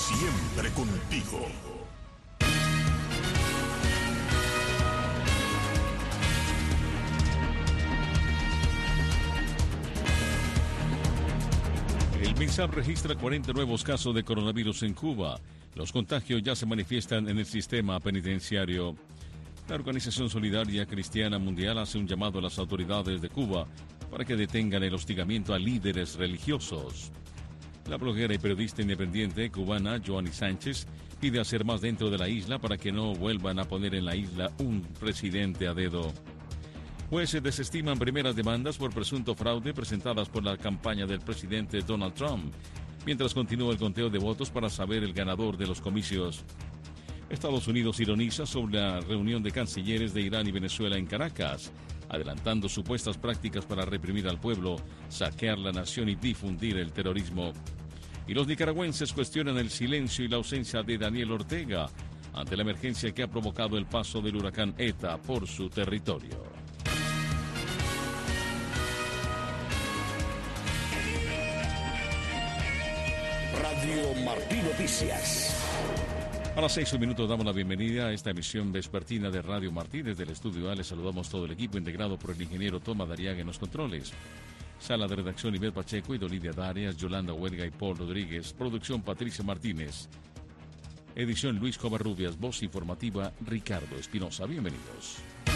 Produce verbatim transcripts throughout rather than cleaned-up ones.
siempre contigo. El MinSal registra cuarenta nuevos casos de coronavirus en Cuba. Los contagios ya se manifiestan en el sistema penitenciario. La Organización Solidaria Cristiana Mundial hace un llamado a las autoridades de Cuba para que detengan el hostigamiento a líderes religiosos. La bloguera y periodista independiente cubana Joanny Sánchez pide hacer más dentro de la isla para que no vuelvan a poner en la isla un presidente a dedo. Jueces desestiman primeras demandas por presunto fraude presentadas por la campaña del presidente Donald Trump, mientras continúa el conteo de votos para saber el ganador de los comicios. Estados Unidos ironiza sobre la reunión de cancilleres de Irán y Venezuela en Caracas, adelantando supuestas prácticas para reprimir al pueblo, saquear la nación y difundir el terrorismo. Y los nicaragüenses cuestionan el silencio y la ausencia de Daniel Ortega ante la emergencia que ha provocado el paso del huracán ETA por su territorio. Radio Martí Noticias. A las seis minutos damos la bienvenida a esta emisión vespertina de Radio Martí. Desde el estudio A les saludamos todo el equipo integrado por el ingeniero Tomás Dariaga en los controles. Sala de redacción Ivette Pacheco y Dolidia Darias, Yolanda Huelga y Paul Rodríguez. Producción Patricia Martínez. Edición Luis Covarrubias. Voz informativa Ricardo Espinosa. Bienvenidos.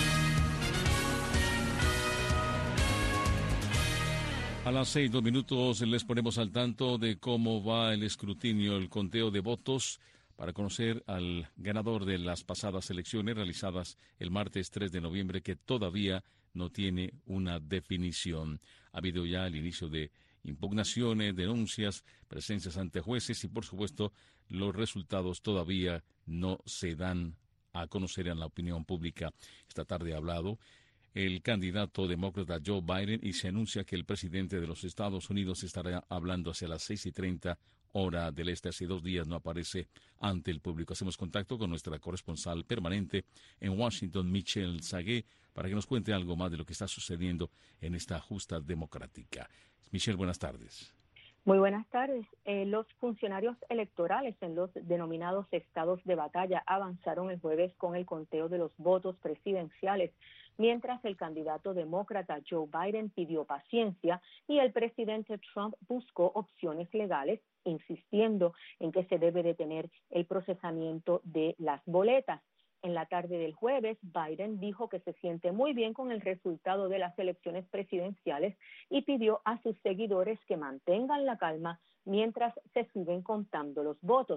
A las seis, dos minutos les ponemos al tanto de cómo va el escrutinio, el conteo de votos para conocer al ganador de las pasadas elecciones realizadas el martes tres de noviembre, que todavía no tiene una definición. Ha habido ya el inicio de impugnaciones, denuncias, presencias ante jueces y, por supuesto, los resultados todavía no se dan a conocer en la opinión pública. Esta tarde ha hablado el candidato demócrata Joe Biden y se anuncia que el presidente de los Estados Unidos estará hablando hacia las seis y treinta hora del este. Hace dos días no aparece ante el público. Hacemos contacto con nuestra corresponsal permanente en Washington, Michelle Sagué, para que nos cuente algo más de lo que está sucediendo en esta justa democrática. Michelle, buenas tardes. Muy buenas tardes. Eh, los funcionarios electorales en los denominados estados de batalla avanzaron el jueves con el conteo de los votos presidenciales, mientras el candidato demócrata Joe Biden pidió paciencia y el presidente Trump buscó opciones legales, insistiendo en que se debe detener el procesamiento de las boletas. En la tarde del jueves, Biden dijo que se siente muy bien con el resultado de las elecciones presidenciales y pidió a sus seguidores que mantengan la calma mientras se siguen contando los votos.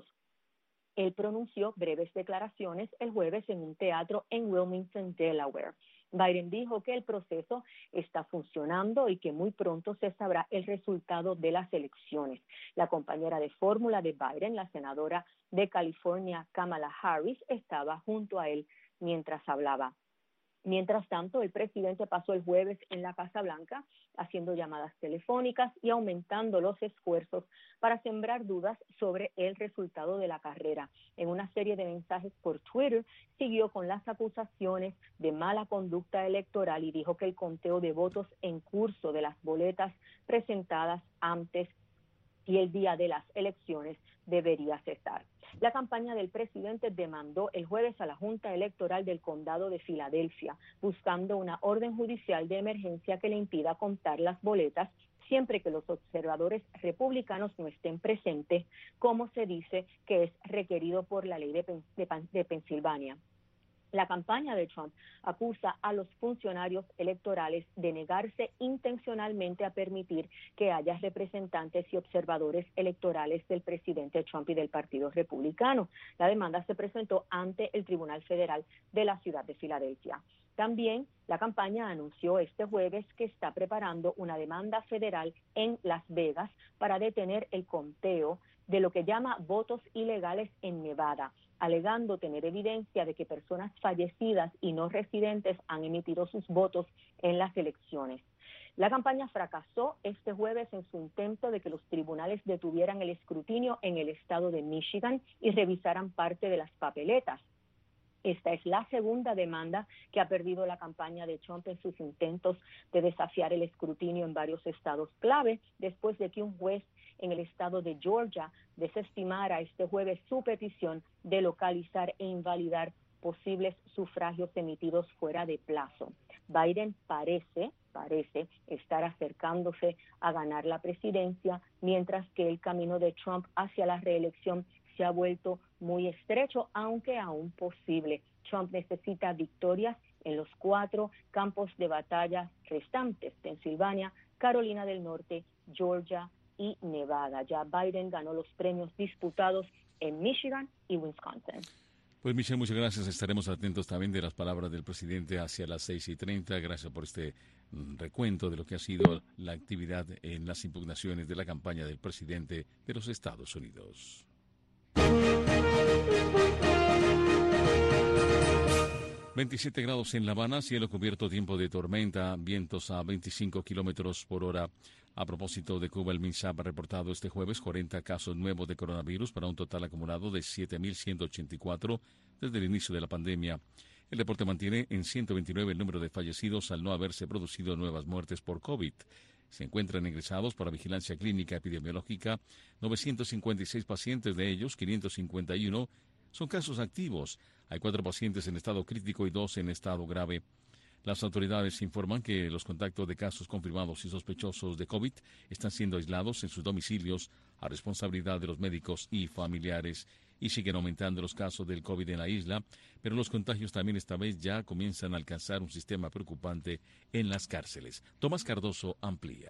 Él pronunció breves declaraciones el jueves en un teatro en Wilmington, Delaware. Biden dijo que el proceso está funcionando y que muy pronto se sabrá el resultado de las elecciones. La compañera de fórmula de Biden, la senadora de California, Kamala Harris, estaba junto a él mientras hablaba. Mientras tanto, el presidente pasó el jueves en la Casa Blanca haciendo llamadas telefónicas y aumentando los esfuerzos para sembrar dudas sobre el resultado de la carrera. En una serie de mensajes por Twitter, siguió con las acusaciones de mala conducta electoral y dijo que el conteo de votos en curso de las boletas presentadas antes y el día de las elecciones debería cesar. La campaña del presidente demandó el jueves a la Junta Electoral del Condado de Filadelfia, buscando una orden judicial de emergencia que le impida contar las boletas siempre que los observadores republicanos no estén presentes, como se dice que es requerido por la ley de, Pen- de, Pan- de Pensilvania. La campaña de Trump acusa a los funcionarios electorales de negarse intencionalmente a permitir que haya representantes y observadores electorales del presidente Trump y del Partido Republicano. La demanda se presentó ante el Tribunal Federal de la ciudad de Filadelfia. También la campaña anunció este jueves que está preparando una demanda federal en Las Vegas para detener el conteo de lo que llama votos ilegales en Nevada, alegando tener evidencia de que personas fallecidas y no residentes han emitido sus votos en las elecciones. La campaña fracasó este jueves en su intento de que los tribunales detuvieran el escrutinio en el estado de Michigan y revisaran parte de las papeletas. Esta es la segunda demanda que ha perdido la campaña de Trump en sus intentos de desafiar el escrutinio en varios estados clave, después de que un juez en el estado de Georgia desestimara este jueves su petición de localizar e invalidar posibles sufragios emitidos fuera de plazo. Biden parece, parece estar acercándose a ganar la presidencia, mientras que el camino de Trump hacia la reelección se ha vuelto muy estrecho, aunque aún posible. Trump necesita victorias en los cuatro campos de batalla restantes: Pensilvania, Carolina del Norte, Georgia y Nevada. Ya Biden ganó los premios disputados en Michigan y Wisconsin. Pues Michelle, muchas gracias. Estaremos atentos también de las palabras del presidente hacia las seis y treinta. Gracias por este recuento de lo que ha sido la actividad en las impugnaciones de la campaña del presidente de los Estados Unidos. veintisiete grados en La Habana, cielo cubierto, tiempo de tormenta, vientos a veinticinco kilómetros por hora. A propósito de Cuba, el MINSAP ha reportado este jueves cuarenta casos nuevos de coronavirus para un total acumulado de siete mil ciento ochenta y cuatro desde el inicio de la pandemia. El reporte mantiene en ciento veintinueve el número de fallecidos al no haberse producido nuevas muertes por COVID. Se encuentran ingresados para vigilancia clínica epidemiológica novecientos cincuenta y seis pacientes, de ellos quinientos cincuenta y uno son casos activos. Hay cuatro pacientes en estado crítico y dos en estado grave. Las autoridades informan que los contactos de casos confirmados y sospechosos de COVID están siendo aislados en sus domicilios a responsabilidad de los médicos y familiares, y siguen aumentando los casos del COVID en la isla, pero los contagios también esta vez ya comienzan a alcanzar un sistema preocupante en las cárceles. Tomás Cardoso amplía.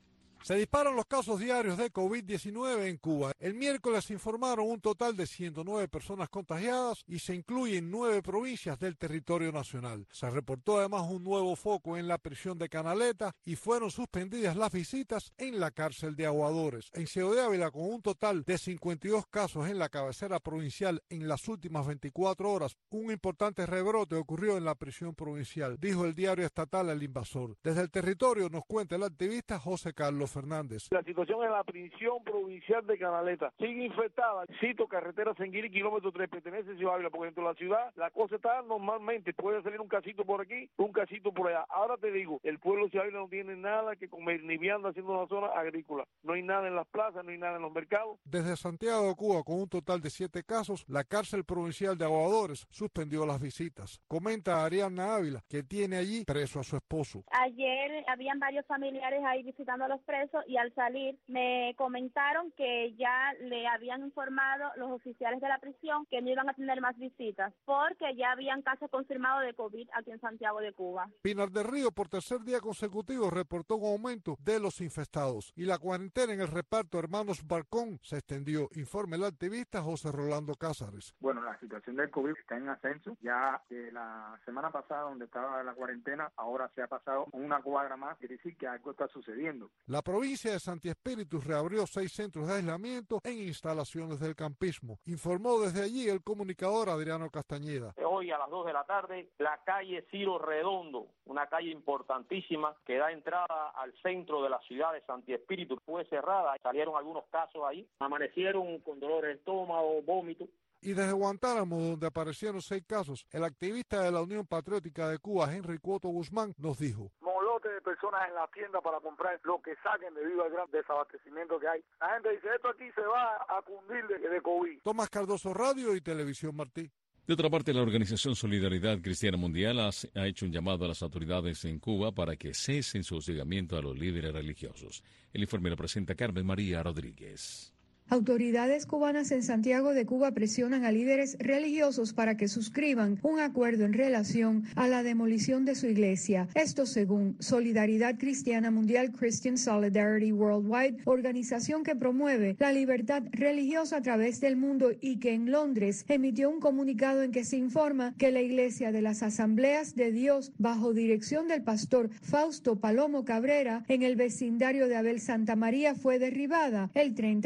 Se disparan los casos diarios de COVID diecinueve en Cuba. El miércoles se informaron un total de ciento nueve personas contagiadas y se incluyen nueve provincias del territorio nacional. Se reportó además un nuevo foco en la prisión de Canaleta y fueron suspendidas las visitas en la cárcel de Aguadores. En Ciego de Ávila, con un total de cincuenta y dos casos en la cabecera provincial en las últimas veinticuatro horas, un importante rebrote ocurrió en la prisión provincial, dijo el diario estatal El Invasor. Desde el territorio nos cuenta el activista José Carlos Fernández. La situación en la prisión provincial de Canaleta sigue infectada. Cito carretera Senguiri, kilómetro tres, pertenece a Ciudad Ávila, porque dentro de la ciudad la cosa está normalmente. Puede salir un casito por aquí, un casito por allá. Ahora te digo, el pueblo de Ciudad Ávila no tiene nada que comer, ni vianda haciendo una zona agrícola. No hay nada en las plazas, no hay nada en los mercados. Desde Santiago de Cuba, con un total de siete casos, la cárcel provincial de Aguadores suspendió las visitas. Comenta Ariadna Ávila, que tiene allí preso a su esposo. Ayer habían varios familiares ahí visitando a los presos, y al salir me comentaron que ya le habían informado los oficiales de la prisión que no iban a tener más visitas porque ya habían casos confirmados de COVID aquí en Santiago de Cuba. Pinar del Río, por tercer día consecutivo, reportó un aumento de los infestados y la cuarentena en el reparto Hermanos Barcón se extendió, informa el activista José Rolando Cázares. Bueno, la situación del COVID está en ascenso. Ya de la semana pasada, donde estaba la cuarentena, ahora se ha pasado una cuadra más, quiere decir que algo está sucediendo. La La provincia de Santi Espíritu reabrió seis centros de aislamiento en instalaciones del campismo. Informó desde allí el comunicador Adriano Castañeda. Hoy a las dos de la tarde, la calle Ciro Redondo, una calle importantísima que da entrada al centro de la ciudad de Santi Espíritu, fue cerrada. Salieron algunos casos ahí. Amanecieron con dolores de estómago, vómito. Y desde Guantánamo, donde aparecieron seis casos, el activista de la Unión Patriótica de Cuba, Henry Cuoto Guzmán, nos dijo: de personas en la tienda para comprar lo que saquen debido al gran desabastecimiento que hay. La gente dice, esto aquí se va a cundir de, de COVID. Tomás Cardoso, Radio y Televisión Martí. De otra parte, la Organización Solidaridad Cristiana Mundial ha hecho un llamado a las autoridades en Cuba para que cesen su hostigamiento a los líderes religiosos. El informe lo presenta Carmen María Rodríguez. Autoridades cubanas en Santiago de Cuba presionan a líderes religiosos para que suscriban un acuerdo en relación a la demolición de su iglesia. Esto según Solidaridad Cristiana Mundial, Christian Solidarity Worldwide, organización que promueve la libertad religiosa a través del mundo y que en Londres emitió un comunicado en que se informa que la iglesia de las Asambleas de Dios, bajo dirección del pastor Fausto Palomo Cabrera, en el vecindario de Abel Santa María, fue derribada el treinta de octubre.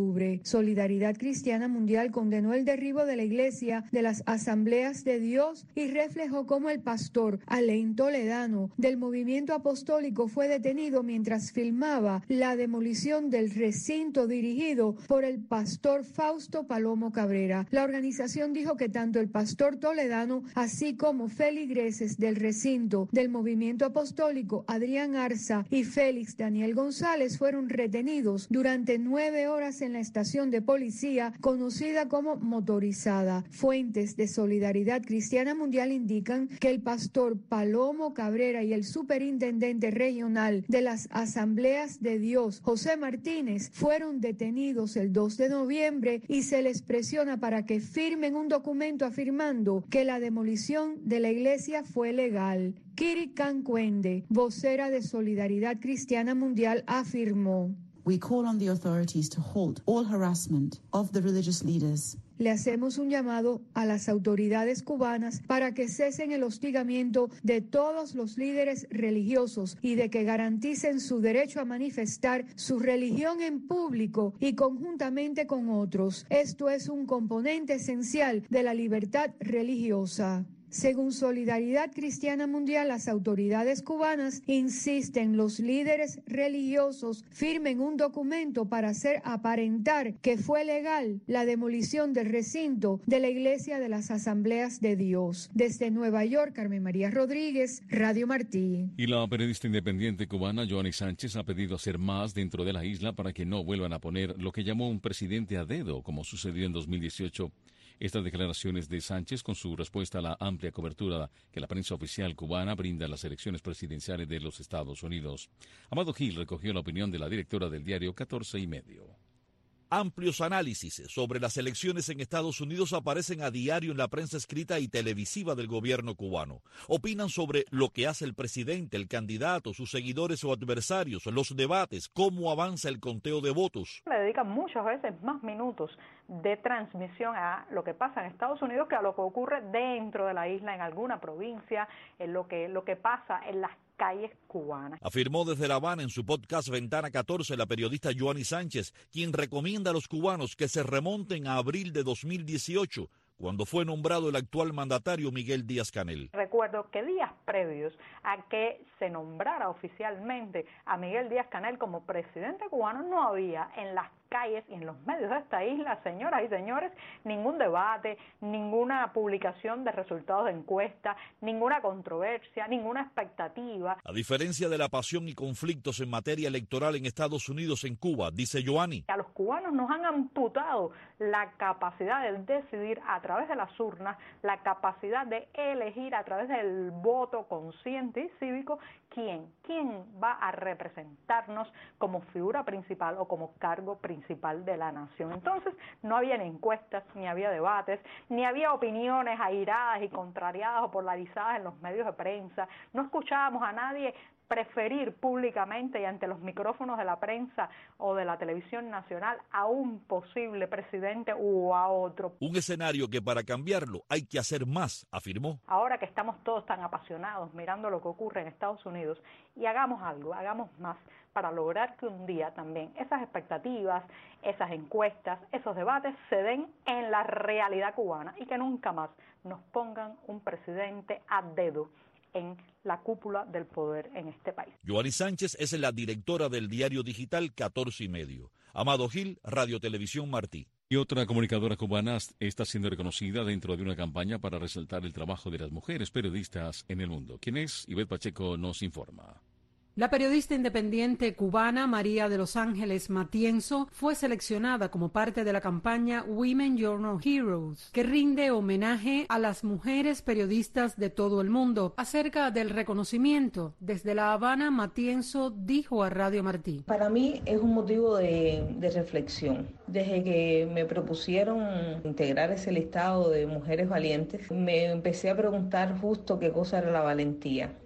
octubre. Solidaridad Cristiana Mundial condenó el derribo de la iglesia de las Asambleas de Dios y reflejó cómo el pastor Alain Toledano del movimiento apostólico fue detenido mientras filmaba la demolición del recinto dirigido por el pastor Fausto Palomo Cabrera. La organización dijo que tanto el pastor Toledano así como feligreses del recinto del movimiento apostólico Adrián Arza y Félix Daniel González fueron retenidos durante nueve horas en la estación de policía conocida como Motorizada. Fuentes de Solidaridad Cristiana Mundial indican que el pastor Palomo Cabrera y el superintendente regional de las Asambleas de Dios, José Martínez, fueron detenidos el dos de noviembre y se les presiona para que firmen un documento afirmando que la demolición de la iglesia fue legal. Kiri Cancuende, vocera de Solidaridad Cristiana Mundial, afirmó: We call on the authorities to halt all harassment of the religious leaders. Le hacemos un llamado a las autoridades cubanas para que cesen el hostigamiento de todos los líderes religiosos y de que garanticen su derecho a manifestar su religión en público y conjuntamente con otros. Esto es un componente esencial de la libertad religiosa. Según Solidaridad Cristiana Mundial, las autoridades cubanas insisten los líderes religiosos firmen un documento para hacer aparentar que fue legal la demolición del recinto de la Iglesia de las Asambleas de Dios. Desde Nueva York, Carmen María Rodríguez, Radio Martí. Y la periodista independiente cubana Joanny Sánchez ha pedido hacer más dentro de la isla para que no vuelvan a poner lo que llamó un presidente a dedo, como sucedió en dos mil dieciocho. Estas declaraciones de Sánchez con su respuesta a la amplia cobertura que la prensa oficial cubana brinda a las elecciones presidenciales de los Estados Unidos. Amado Gil recogió la opinión de la directora del diario catorce y medio. Amplios análisis sobre las elecciones en Estados Unidos aparecen a diario en la prensa escrita y televisiva del gobierno cubano. Opinan sobre lo que hace el presidente, el candidato, sus seguidores o adversarios, los debates, cómo avanza el conteo de votos. Le dedican muchas veces más minutos de transmisión a lo que pasa en Estados Unidos que a lo que ocurre dentro de la isla, en alguna provincia, en lo que, lo que pasa en las calles cubanas. Afirmó desde La Habana en su podcast Ventana catorce la periodista Joanny Sánchez, quien recomienda a los cubanos que se remonten a abril de dos mil dieciocho, cuando fue nombrado el actual mandatario Miguel Díaz-Canel. Recuerdo que días previos a que se nombrara oficialmente a Miguel Díaz-Canel como presidente cubano, no había en las calles y en los medios de esta isla, señoras y señores, ningún debate, ninguna publicación de resultados de encuesta, ninguna controversia, ninguna expectativa. A diferencia de la pasión y conflictos en materia electoral en Estados Unidos, en Cuba, dice Joanny. A los cubanos nos han amputado la capacidad de decidir a través de las urnas, la capacidad de elegir a través del voto consciente y cívico quién, quién va a representarnos como figura principal o como cargo principal de la nación. Entonces no había ni encuestas, ni había debates, ni había opiniones airadas y contrariadas o polarizadas en los medios de prensa. No escuchábamos a nadie preferir públicamente y ante los micrófonos de la prensa o de la televisión nacional a un posible presidente u a otro. Un escenario que para cambiarlo hay que hacer más, afirmó. Ahora que estamos todos tan apasionados mirando lo que ocurre en Estados Unidos, y hagamos algo, hagamos más para lograr que un día también esas expectativas, esas encuestas, esos debates se den en la realidad cubana y que nunca más nos pongan un presidente a dedo en la cúpula del poder en este país. Joanny Sánchez es la directora del diario digital catorce y medio. Amado Gil, Radio Televisión Martí. Y otra comunicadora cubana está siendo reconocida dentro de una campaña para resaltar el trabajo de las mujeres periodistas en el mundo. ¿Quién es? Ivette Pacheco nos informa. La periodista independiente cubana María de los Ángeles Matienzo fue seleccionada como parte de la campaña Women Journal Heroes, que rinde homenaje a las mujeres periodistas de todo el mundo. Acerca del reconocimiento, desde La Habana, Matienzo dijo a Radio Martí. Para mí es un motivo de, de reflexión. Desde que me propusieron integrar ese listado de mujeres valientes, me empecé a preguntar justo qué cosa era la valentía.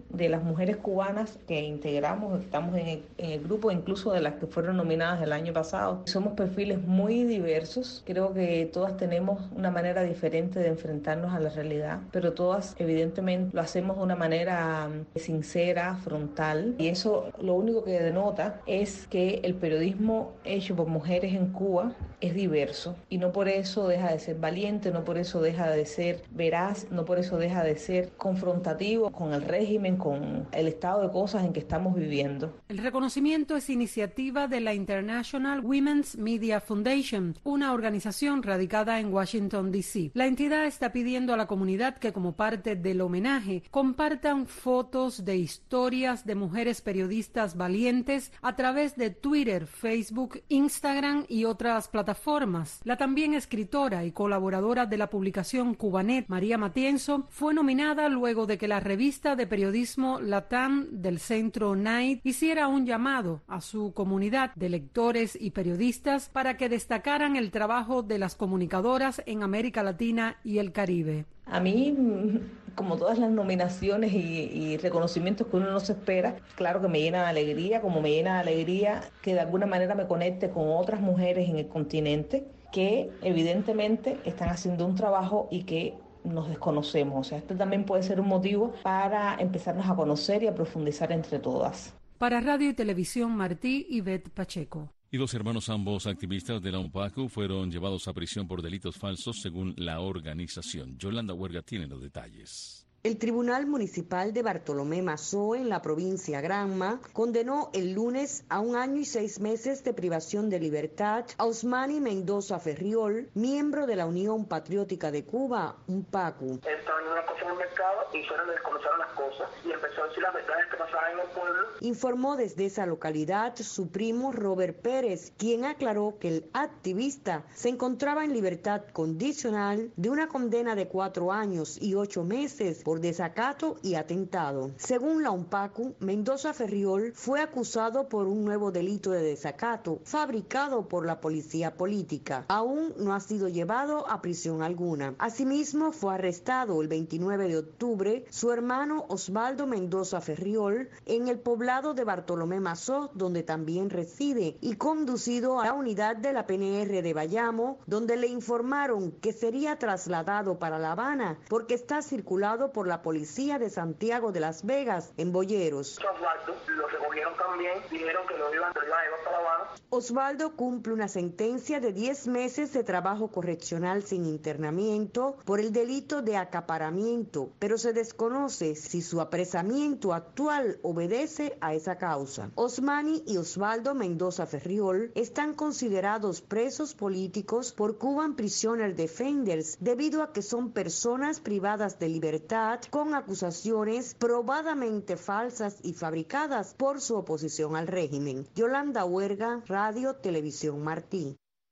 de las mujeres cubanas que integramos, estamos en el, en el grupo, incluso de las que fueron nominadas el año pasado, somos perfiles muy diversos. Creo que todas tenemos una manera diferente de enfrentarnos a la realidad, pero todas evidentemente lo hacemos de una manera sincera, frontal, y eso lo único que denota es que el periodismo hecho por mujeres en Cuba es diverso, y no por eso deja de ser valiente, no por eso deja de ser veraz, no por eso deja de ser confrontativo con el régimen, con el estado de cosas en que estamos viviendo. El reconocimiento es iniciativa de la International Women's Media Foundation, una organización radicada en Washington, D C. La entidad está pidiendo a la comunidad que, como parte del homenaje, compartan fotos de historias de mujeres periodistas valientes a través de Twitter, Facebook, Instagram y otras plataformas. La también escritora y colaboradora de la publicación Cubanet, María Matienzo, fue nominada luego de que la revista de periodismo Latam del Centro Night hiciera un llamado a su comunidad de lectores y periodistas para que destacaran el trabajo de las comunicadoras en América Latina y el Caribe. A mí, como todas las nominaciones y, y reconocimientos que uno no se espera, claro que me llena de alegría, como me llena de alegría que de alguna manera me conecte con otras mujeres en el continente que evidentemente están haciendo un trabajo y que nos desconocemos. O sea, este también puede ser un motivo para empezarnos a conocer y a profundizar entre todas. Para Radio y Televisión Martí, Ivette Pacheco. Y dos hermanos, ambos activistas de la UNPACU, fueron llevados a prisión por delitos falsos según la organización. Yolanda Huerga tiene los detalles. El Tribunal Municipal de Bartolomé Mazó en la provincia Granma condenó el lunes a un año y seis meses de privación de libertad a Osmani Mendoza Ferriol, miembro de la Unión Patriótica de Cuba, UNPACU. Estaban en una cosa en el mercado y fueron desconoceron las cosas y empezó a decir las verdades que pasaban en el pueblo. Informó desde esa localidad su primo Robert Pérez, quien aclaró que el activista se encontraba en libertad condicional de una condena de cuatro años y ocho meses por desacato y atentado. Según la UNPACU, Mendoza Ferriol fue acusado por un nuevo delito de desacato fabricado por la policía política. Aún no ha sido llevado a prisión alguna. Asimismo, fue arrestado el veintinueve de octubre su hermano Osvaldo Mendoza Ferriol en el poblado de Bartolomé Mazó, donde también reside, y conducido a la unidad de la P N R de Bayamo, donde le informaron que sería trasladado para La Habana porque está circulado por la policía de Santiago de Las Vegas en Boyeros. Osvaldo lo recogieron también, dijeron que lo iban, lo iban a llevar para La Habana. Osvaldo cumple una sentencia de diez meses de trabajo correccional sin internamiento por el delito de acaparamiento, pero se desconoce si su apresamiento actual obedece a esa causa. Osmani y Osvaldo Mendoza Ferriol están considerados presos políticos por Cuban Prisoner Defenders debido a que son personas privadas de libertad con acusaciones probadamente falsas y fabricadas por su oposición al régimen. Yolanda Huerga, Radio Televisión Martí.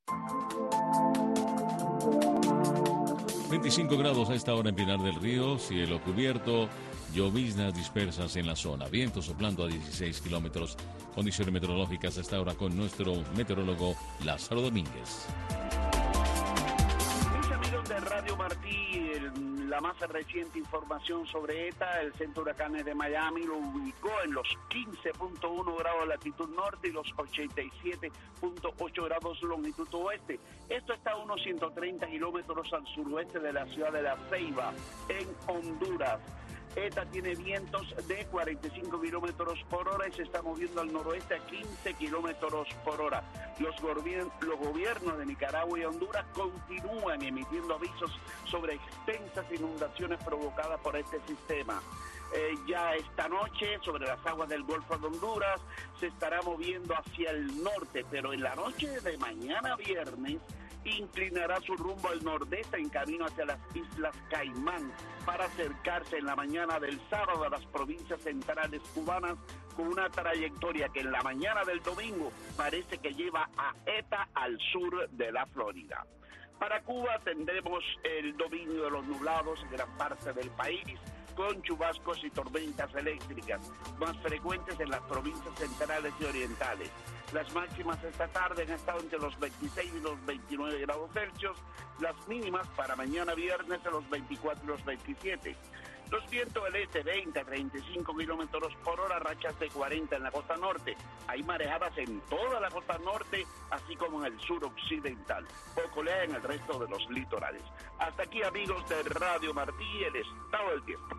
veinticinco grados a esta hora en Pinar del Río, cielo cubierto, lloviznas dispersas en la zona, viento soplando a dieciséis kilómetros. Condiciones meteorológicas a esta hora con nuestro meteorólogo Lázaro Domínguez. Mis amigos de Radio Martí, el, la más reciente información sobre ETA, el centro de huracanes de Miami lo ubicó en los quince punto uno grados de latitud norte y los ochenta y siete punto ocho grados longitud oeste. Esto está a unos ciento treinta kilómetros al suroeste de la ciudad de La Ceiba, en Honduras. ETA tiene vientos de cuarenta y cinco kilómetros por hora y se está moviendo al noroeste a quince kilómetros por hora. Los, gobiernos, los gobiernos de Nicaragua y Honduras continúan emitiendo avisos sobre extensas inundaciones provocadas por este sistema. Eh, ya esta noche, sobre las aguas del Golfo de Honduras, se estará moviendo hacia el norte, pero en la noche de mañana viernes inclinará su rumbo al nordeste en camino hacia las Islas Caimán para acercarse en la mañana del sábado a las provincias centrales cubanas con una trayectoria que en la mañana del domingo parece que lleva a ETA al sur de la Florida. Para Cuba tendremos el dominio de los nublados en gran parte del país, con chubascos y tormentas eléctricas, más frecuentes en las provincias centrales y orientales. Las máximas esta tarde han estado entre los veintiséis y los veintinueve grados Celsius, las mínimas para mañana viernes a los veinticuatro y los veintisiete. Los vientos del este veinte a treinta y cinco kilómetros por hora, rachas de cuarenta en la costa norte. Hay marejadas en toda la costa norte, así como en el sur occidental. Poco lea en el resto de los litorales. Hasta aquí, amigos de Radio Martí, el estado del tiempo.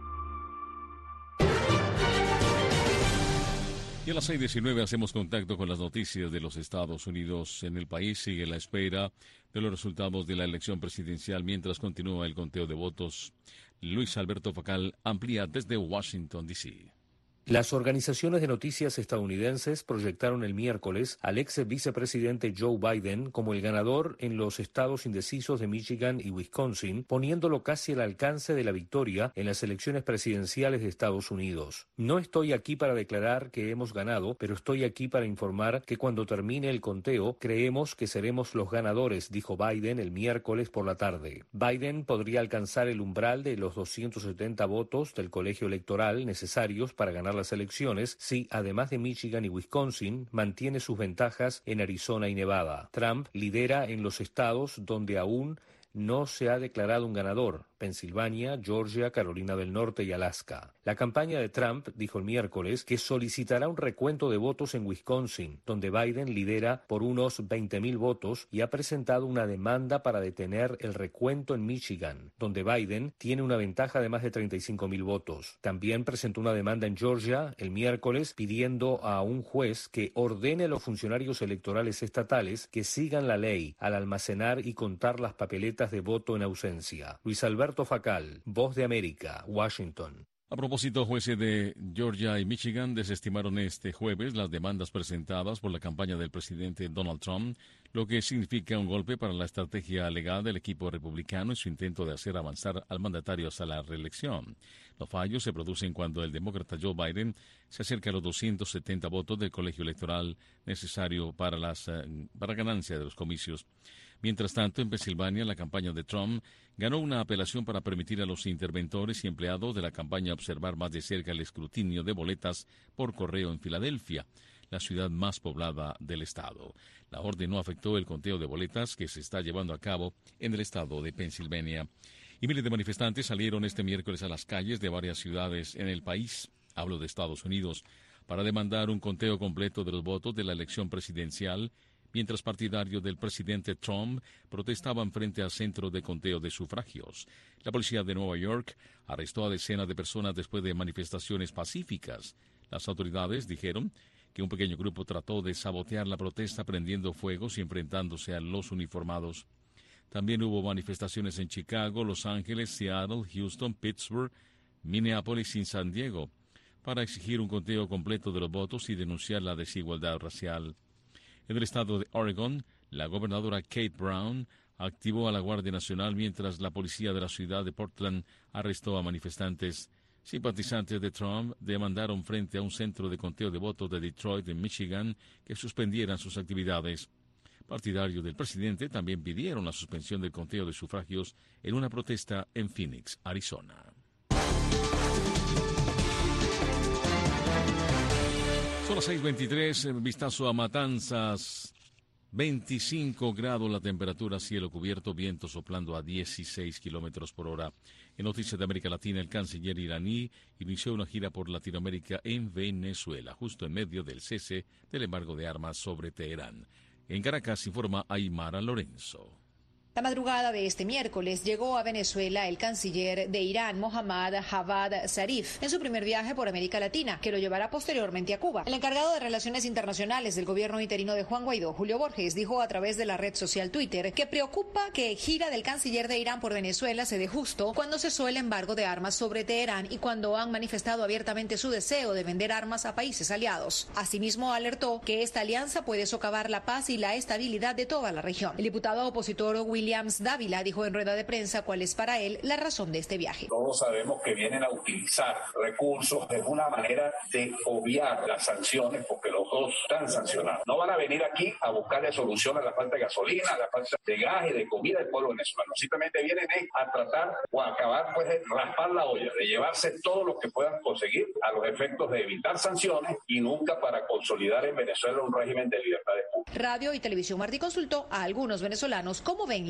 Y a las seis diecinueve hacemos contacto con las noticias de los Estados Unidos. En el país sigue la espera de los resultados de la elección presidencial mientras continúa el conteo de votos. Luis Alberto Facal amplía desde Washington, D C Las organizaciones de noticias estadounidenses proyectaron el miércoles al ex vicepresidente Joe Biden como el ganador en los estados indecisos de Michigan y Wisconsin, poniéndolo casi al alcance de la victoria en las elecciones presidenciales de Estados Unidos. No estoy aquí para declarar que hemos ganado, pero estoy aquí para informar que cuando termine el conteo, creemos que seremos los ganadores, dijo Biden el miércoles por la tarde. Biden podría alcanzar el umbral de los doscientos setenta votos del colegio electoral necesarios para ganar las elecciones si, además de Michigan y Wisconsin, mantiene sus ventajas en Arizona y Nevada. Trump lidera en los estados donde aún no se ha declarado un ganador: Pensilvania, Georgia, Carolina del Norte y Alaska. La campaña de Trump dijo el miércoles que solicitará un recuento de votos en Wisconsin, donde Biden lidera por unos veinte mil votos, y ha presentado una demanda para detener el recuento en Michigan, donde Biden tiene una ventaja de más de treinta y cinco mil votos. También presentó una demanda en Georgia el miércoles pidiendo a un juez que ordene a los funcionarios electorales estatales que sigan la ley al almacenar y contar las papeletas de voto en ausencia. Luis Alberto Facal, Voz de América, Washington. A propósito, jueces de Georgia y Michigan desestimaron este jueves las demandas presentadas por la campaña del presidente Donald Trump, lo que significa un golpe para la estrategia legal del equipo republicano y su intento de hacer avanzar al mandatario hasta la reelección. Los fallos se producen cuando el demócrata Joe Biden se acerca a los doscientos setenta votos del colegio electoral necesario para las uh, para ganancia de los comicios. Mientras tanto, en Pensilvania, la campaña de Trump ganó una apelación para permitir a los interventores y empleados de la campaña observar más de cerca el escrutinio de boletas por correo en Filadelfia, la ciudad más poblada del estado. La orden no afectó el conteo de boletas que se está llevando a cabo en el estado de Pensilvania. Y miles de manifestantes salieron este miércoles a las calles de varias ciudades en el país, hablo de Estados Unidos, para demandar un conteo completo de los votos de la elección presidencial, mientras partidarios del presidente Trump protestaban frente al centro de conteo de sufragios. La policía de Nueva York arrestó a decenas de personas después de manifestaciones pacíficas. Las autoridades dijeron que un pequeño grupo trató de sabotear la protesta prendiendo fuegos y enfrentándose a los uniformados. También hubo manifestaciones en Chicago, Los Ángeles, Seattle, Houston, Pittsburgh, Minneapolis y San Diego para exigir un conteo completo de los votos y denunciar la desigualdad racial. En el estado de Oregon, la gobernadora Kate Brown activó a la Guardia Nacional mientras la policía de la ciudad de Portland arrestó a manifestantes. Simpatizantes de Trump demandaron frente a un centro de conteo de votos de Detroit, en Michigan, que suspendieran sus actividades. Partidarios del presidente también pidieron la suspensión del conteo de sufragios en una protesta en Phoenix, Arizona. Son las seis veintitrés, vistazo a Matanzas, veinticinco grados la temperatura, cielo cubierto, viento soplando a dieciséis kilómetros por hora. En noticias de América Latina, el canciller iraní inició una gira por Latinoamérica en Venezuela, justo en medio del cese del embargo de armas sobre Teherán. En Caracas informa Aymara Lorenzo. La madrugada de este miércoles llegó a Venezuela el canciller de Irán, Mohammad Javad Zarif, en su primer viaje por América Latina, que lo llevará posteriormente a Cuba. El encargado de Relaciones Internacionales del gobierno interino de Juan Guaidó, Julio Borges, dijo a través de la red social Twitter que preocupa que gira del canciller de Irán por Venezuela se dé justo cuando cesó el embargo de armas sobre Teherán y cuando han manifestado abiertamente su deseo de vender armas a países aliados. Asimismo, alertó que esta alianza puede socavar la paz y la estabilidad de toda la región. El diputado opositor William Williams Dávila dijo en rueda de prensa cuál es para él la razón de este viaje. Todos sabemos que vienen a utilizar recursos de una manera de obviar las sanciones porque los dos están sancionados. No van a venir aquí a buscarle solución a la falta de gasolina, a la falta de gas y de comida del pueblo venezolano. Simplemente vienen a tratar o a acabar pues de raspar la olla, de llevarse todo lo que puedan conseguir a los efectos de evitar sanciones y nunca para consolidar en Venezuela un régimen de libertad de culto. Radio y Televisión Martí consultó a algunos venezolanos cómo ven la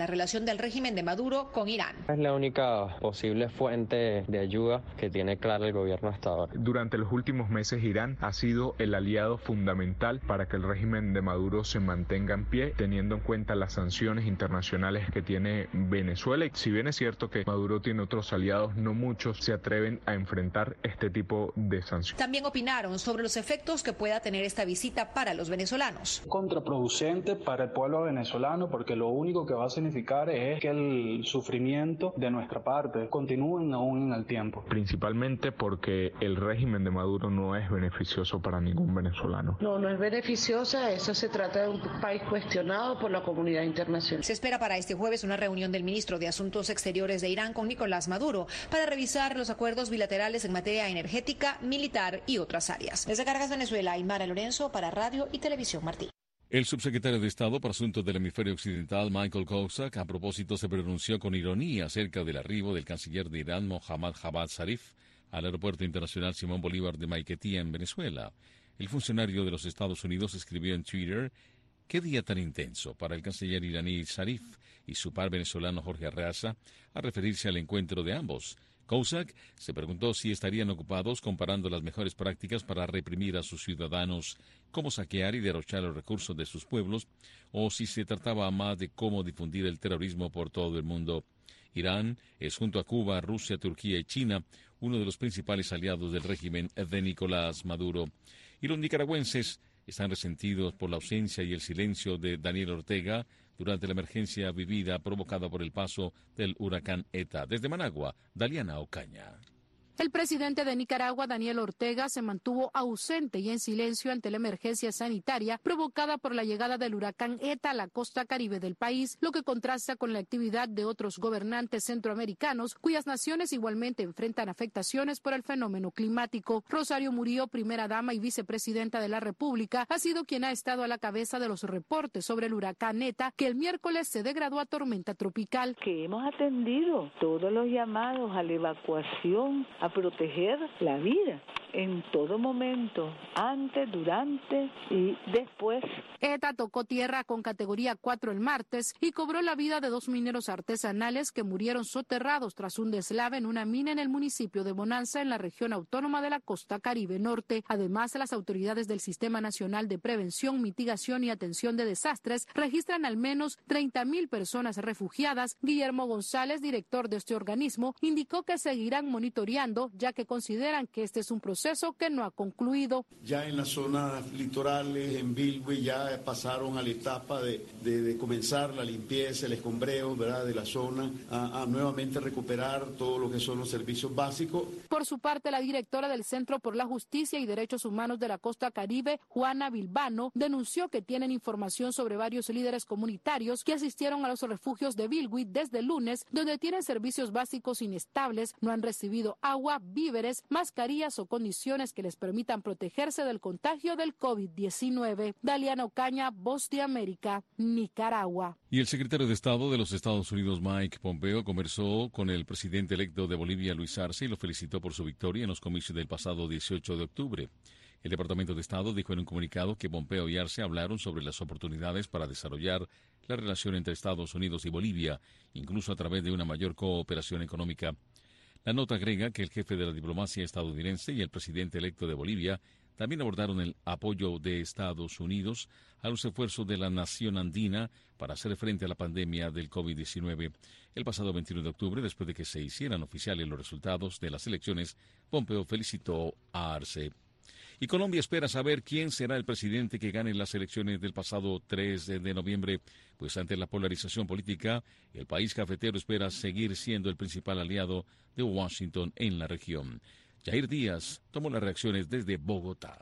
la relación del régimen de Maduro con Irán. Es la única posible fuente de ayuda que tiene clara el gobierno hasta ahora. Durante los últimos meses, Irán ha sido el aliado fundamental para que el régimen de Maduro se mantenga en pie, teniendo en cuenta las sanciones internacionales que tiene Venezuela. Y si bien es cierto que Maduro tiene otros aliados, no muchos se atreven a enfrentar este tipo de sanciones. También opinaron sobre los efectos que pueda tener esta visita para los venezolanos. Contraproducente para el pueblo venezolano, porque lo único que va a significar es que el sufrimiento de nuestra parte continúe aún en el tiempo. Principalmente porque el régimen de Maduro no es beneficioso para ningún venezolano. No, no es beneficiosa, eso se trata de un país cuestionado por la comunidad internacional. Se espera para este jueves una reunión del ministro de Asuntos Exteriores de Irán con Nicolás Maduro para revisar los acuerdos bilaterales en materia energética, militar y otras áreas. Desde Caracas, Venezuela, Aymara Lorenzo para Radio y Televisión Martí. El subsecretario de Estado para Asuntos del Hemisferio Occidental, Michael Kozak, a propósito se pronunció con ironía acerca del arribo del canciller de Irán, Mohammad Javad Zarif, al Aeropuerto Internacional Simón Bolívar de Maiquetía, en Venezuela. El funcionario de los Estados Unidos escribió en Twitter: «Qué día tan intenso para el canciller iraní Zarif y su par venezolano Jorge Arreaza», a referirse al encuentro de ambos. Kozak se preguntó si estarían ocupados comparando las mejores prácticas para reprimir a sus ciudadanos, cómo saquear y derrochar los recursos de sus pueblos, o si se trataba más de cómo difundir el terrorismo por todo el mundo. Irán es, junto a Cuba, Rusia, Turquía y China, uno de los principales aliados del régimen de Nicolás Maduro. Y los nicaragüenses están resentidos por la ausencia y el silencio de Daniel Ortega durante la emergencia vivida provocada por el paso del huracán ETA. Desde Managua, Daliana Ocaña. El presidente de Nicaragua, Daniel Ortega, se mantuvo ausente y en silencio ante la emergencia sanitaria provocada por la llegada del huracán ETA a la costa caribe del país, lo que contrasta con la actividad de otros gobernantes centroamericanos, cuyas naciones igualmente enfrentan afectaciones por el fenómeno climático. Rosario Murillo, primera dama y vicepresidenta de la República, ha sido quien ha estado a la cabeza de los reportes sobre el huracán ETA, que el miércoles se degradó a tormenta tropical. Que hemos atendido todos los llamados a la evacuación, a proteger la vida en todo momento, antes, durante y después. ETA tocó tierra con categoría cuatro el martes y cobró la vida de dos mineros artesanales que murieron soterrados tras un deslave en una mina en el municipio de Bonanza, en la región autónoma de la costa Caribe Norte. Además, las autoridades del Sistema Nacional de Prevención, Mitigación y Atención de Desastres registran al menos treinta mil personas refugiadas. Guillermo González, director de este organismo, indicó que seguirán monitoreando, ya que consideran que este es un proceso que no ha concluido. Ya en las zonas litorales, en Bilwi, ya pasaron a la etapa de, de, de comenzar la limpieza, el escombreo, ¿verdad?, de la zona, a, a nuevamente recuperar todo lo que son los servicios básicos. Por su parte, la directora del Centro por la Justicia y Derechos Humanos de la Costa Caribe, Juana Bilbano, denunció que tienen información sobre varios líderes comunitarios que asistieron a los refugios de Bilwi desde el lunes, donde tienen servicios básicos inestables, no han recibido agua, víveres, mascarillas o condiciones que les permitan protegerse del contagio del COVID diecinueve. Daliana Ocaña, Voz de América, Nicaragua. Y el secretario de Estado de los Estados Unidos, Mike Pompeo, conversó con el presidente electo de Bolivia, Luis Arce, y lo felicitó por su victoria en los comicios del pasado dieciocho de octubre. El Departamento de Estado dijo en un comunicado que Pompeo y Arce hablaron sobre las oportunidades para desarrollar la relación entre Estados Unidos y Bolivia, incluso a través de una mayor cooperación económica. La nota agrega que el jefe de la diplomacia estadounidense y el presidente electo de Bolivia también abordaron el apoyo de Estados Unidos a los esfuerzos de la nación andina para hacer frente a la pandemia del COVID diecinueve. El pasado veintiuno de octubre, después de que se hicieran oficiales los resultados de las elecciones, Pompeo felicitó a Arce. Y Colombia espera saber quién será el presidente que gane las elecciones del pasado tres de noviembre, pues ante la polarización política, el país cafetero espera seguir siendo el principal aliado de Washington en la región. Jair Díaz tomó las reacciones desde Bogotá.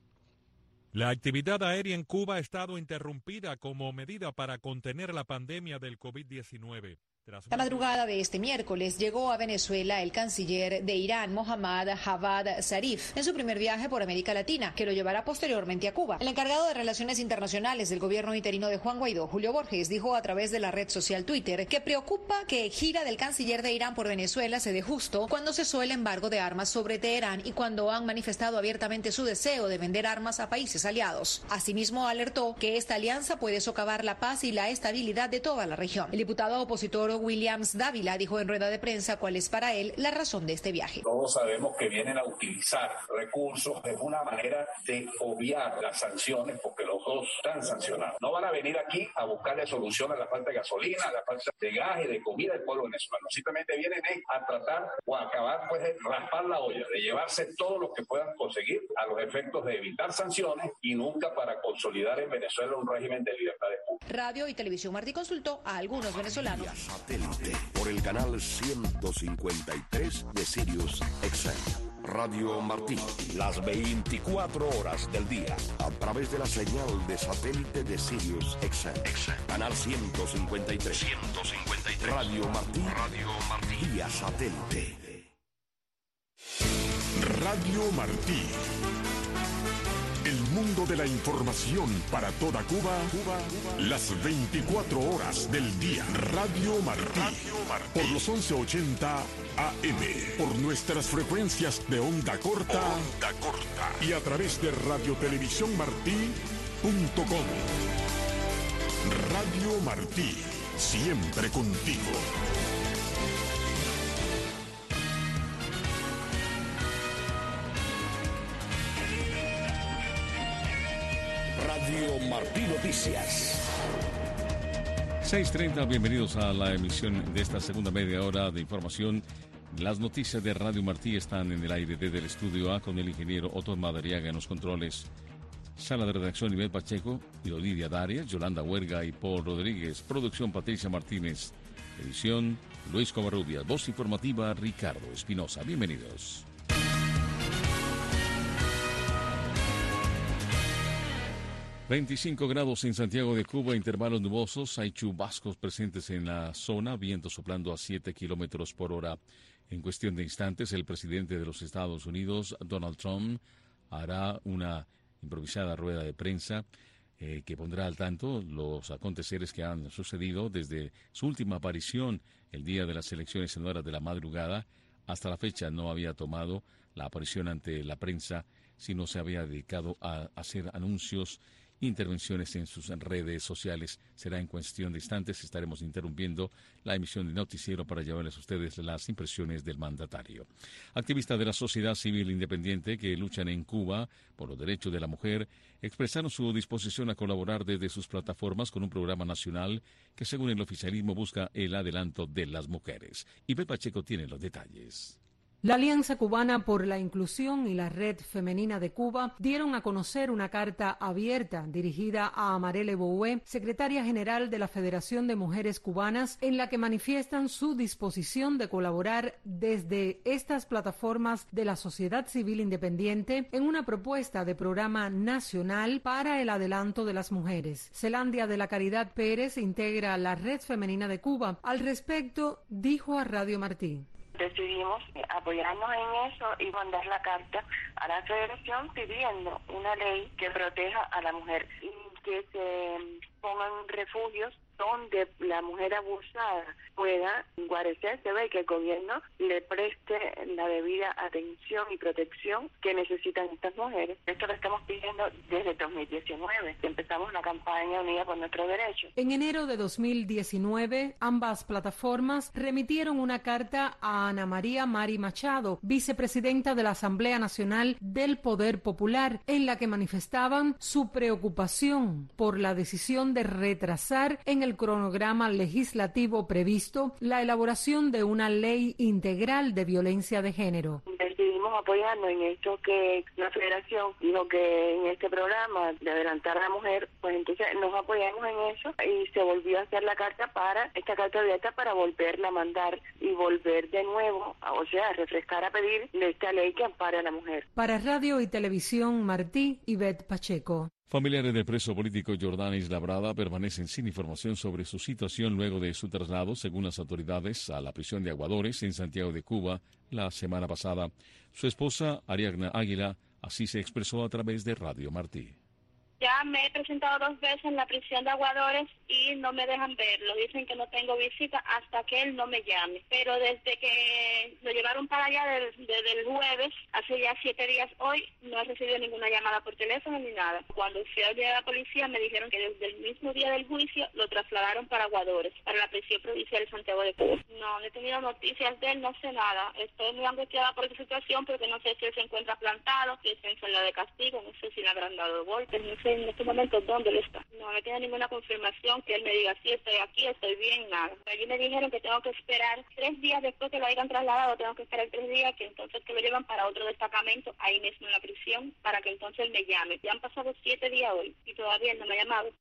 La actividad aérea en Cuba ha estado interrumpida como medida para contener la pandemia del COVID diecinueve. La madrugada de este miércoles llegó a Venezuela el canciller de Irán, Mohammad Javad Zarif, en su primer viaje por América Latina, que lo llevará posteriormente a Cuba. El encargado de Relaciones Internacionales del gobierno interino de Juan Guaidó, Julio Borges, dijo a través de la red social Twitter que preocupa que gira del canciller de Irán por Venezuela se dé justo cuando cesó el embargo de armas sobre Teherán y cuando han manifestado abiertamente su deseo de vender armas a países aliados. Asimismo, alertó que esta alianza puede socavar la paz y la estabilidad de toda la región. El diputado opositor Williams Dávila dijo en rueda de prensa cuál es para él la razón de este viaje. Todos sabemos que vienen a utilizar recursos de una manera de obviar las sanciones porque los dos están sancionados. No van a venir aquí a buscarle solución a la falta de gasolina, a la falta de gas y de comida del pueblo venezolano. Simplemente vienen a tratar o a acabar pues de raspar la olla, de llevarse todo lo que puedan conseguir a los efectos de evitar sanciones y nunca para consolidar en Venezuela un régimen de libertades públicas. Radio y Televisión Martí consultó a algunos venezolanos. Satélite por el canal ciento cincuenta y tres de Sirius X M. Radio Martí, las veinticuatro horas del día, a través de la señal de satélite de Sirius X M. Canal ciento cincuenta y tres. ciento cincuenta y tres. Radio Martí. Radio Martí. Vía satélite. Radio Martí. El mundo de la información para toda Cuba, Cuba, las veinticuatro horas del día. Radio Martí, Radio Martí. Por los once ochenta A M, por nuestras frecuencias de onda corta, onda corta y a través de radiotelevisión martí punto com. Radio Martí, siempre contigo. Radio Martí Noticias. seis treinta, bienvenidos a la emisión de esta segunda media hora de información. Las noticias de Radio Martí están en el aire desde el estudio A con el ingeniero Otto Madariaga en los controles. Sala de redacción Ivette Pacheco y Olivia Darias, Yolanda Huerga y Paul Rodríguez. Producción Patricia Martínez. Edición Luis Covarrubias. Voz informativa Ricardo Espinosa. Bienvenidos. veinticinco grados en Santiago de Cuba, intervalos nubosos, hay chubascos presentes en la zona, viento soplando a siete kilómetros por hora. En cuestión de instantes, el presidente de los Estados Unidos, Donald Trump, hará una improvisada rueda de prensa eh, que pondrá al tanto los aconteceres que han sucedido desde su última aparición el día de las elecciones en horas de la madrugada. Hasta la fecha no había tomado la aparición ante la prensa, sino se había dedicado a hacer anuncios, intervenciones en sus redes sociales. Será en cuestión de instantes, estaremos interrumpiendo la emisión de noticiero para llevarles a ustedes las impresiones del mandatario. Activistas de la sociedad civil independiente que luchan en Cuba por los derechos de la mujer expresaron su disposición a colaborar desde sus plataformas con un programa nacional que, según el oficialismo, busca el adelanto de las mujeres. Ivette Pacheco tiene los detalles. La Alianza Cubana por la Inclusión y la Red Femenina de Cuba dieron a conocer una carta abierta dirigida a Amarele Boué, secretaria general de la Federación de Mujeres Cubanas, en la que manifiestan su disposición de colaborar desde estas plataformas de la sociedad civil independiente en una propuesta de programa nacional para el adelanto de las mujeres. Zelandia de la Caridad Pérez integra la Red Femenina de Cuba. Al respecto, dijo a Radio Martí: decidimos apoyarnos en eso y mandar la carta a la Federación pidiendo una ley que proteja a la mujer y que se pongan refugios donde la mujer abusada pueda guarecerse, ve, que el gobierno le preste la debida atención y protección que necesitan estas mujeres. Esto lo estamos pidiendo desde dos mil diecinueve, que empezamos la campaña Unida por Nuestros Derechos. En enero de dos mil diecinueve, ambas plataformas remitieron una carta a Ana María Mari Machado, vicepresidenta de la Asamblea Nacional del Poder Popular, en la que manifestaban su preocupación por la decisión de retrasar en el cronograma legislativo previsto la elaboración de una ley integral de violencia de género. Decidimos apoyarnos en esto que la Federación dijo que en este programa de adelantar a la mujer, pues entonces nos apoyamos en eso y se volvió a hacer la carta para, esta carta abierta para volverla a mandar y volver de nuevo, o sea, a refrescar, a pedir esta ley que ampare a la mujer. Para Radio y Televisión Martí, Ivette Pacheco. Familiares del preso político Jordanis Labrada permanecen sin información sobre su situación luego de su traslado, según las autoridades, a la prisión de Aguadores en Santiago de Cuba la semana pasada. Su esposa, Ariadna Águila, así se expresó a través de Radio Martí. Ya me he presentado dos veces en la prisión de Aguadores y no me dejan verlo. Dicen que no tengo visita hasta que él no me llame. Pero desde que lo llevaron para allá desde del, el jueves, hace ya siete días hoy, no he recibido ninguna llamada por teléfono ni nada. Cuando fui a la policía me dijeron que desde el mismo día del juicio lo trasladaron para Aguadores, para la prisión provincial de Santiago de Cuba. No, no he tenido noticias de él, no sé nada. Estoy muy angustiada por esa situación porque no sé si él se encuentra plantado, si está en celda de castigo, no sé si le habrán dado golpes, no sé en este momento dónde él está. No, no tiene ninguna confirmación que él me diga, sí, estoy aquí, estoy bien, nada. Allí me dijeron que tengo que esperar tres días después que lo hayan trasladado, tengo que esperar tres días, que entonces que lo llevan para otro destacamento, ahí mismo en la prisión, para que entonces él me llame. Ya han pasado siete días hoy y todavía él no me ha llamado.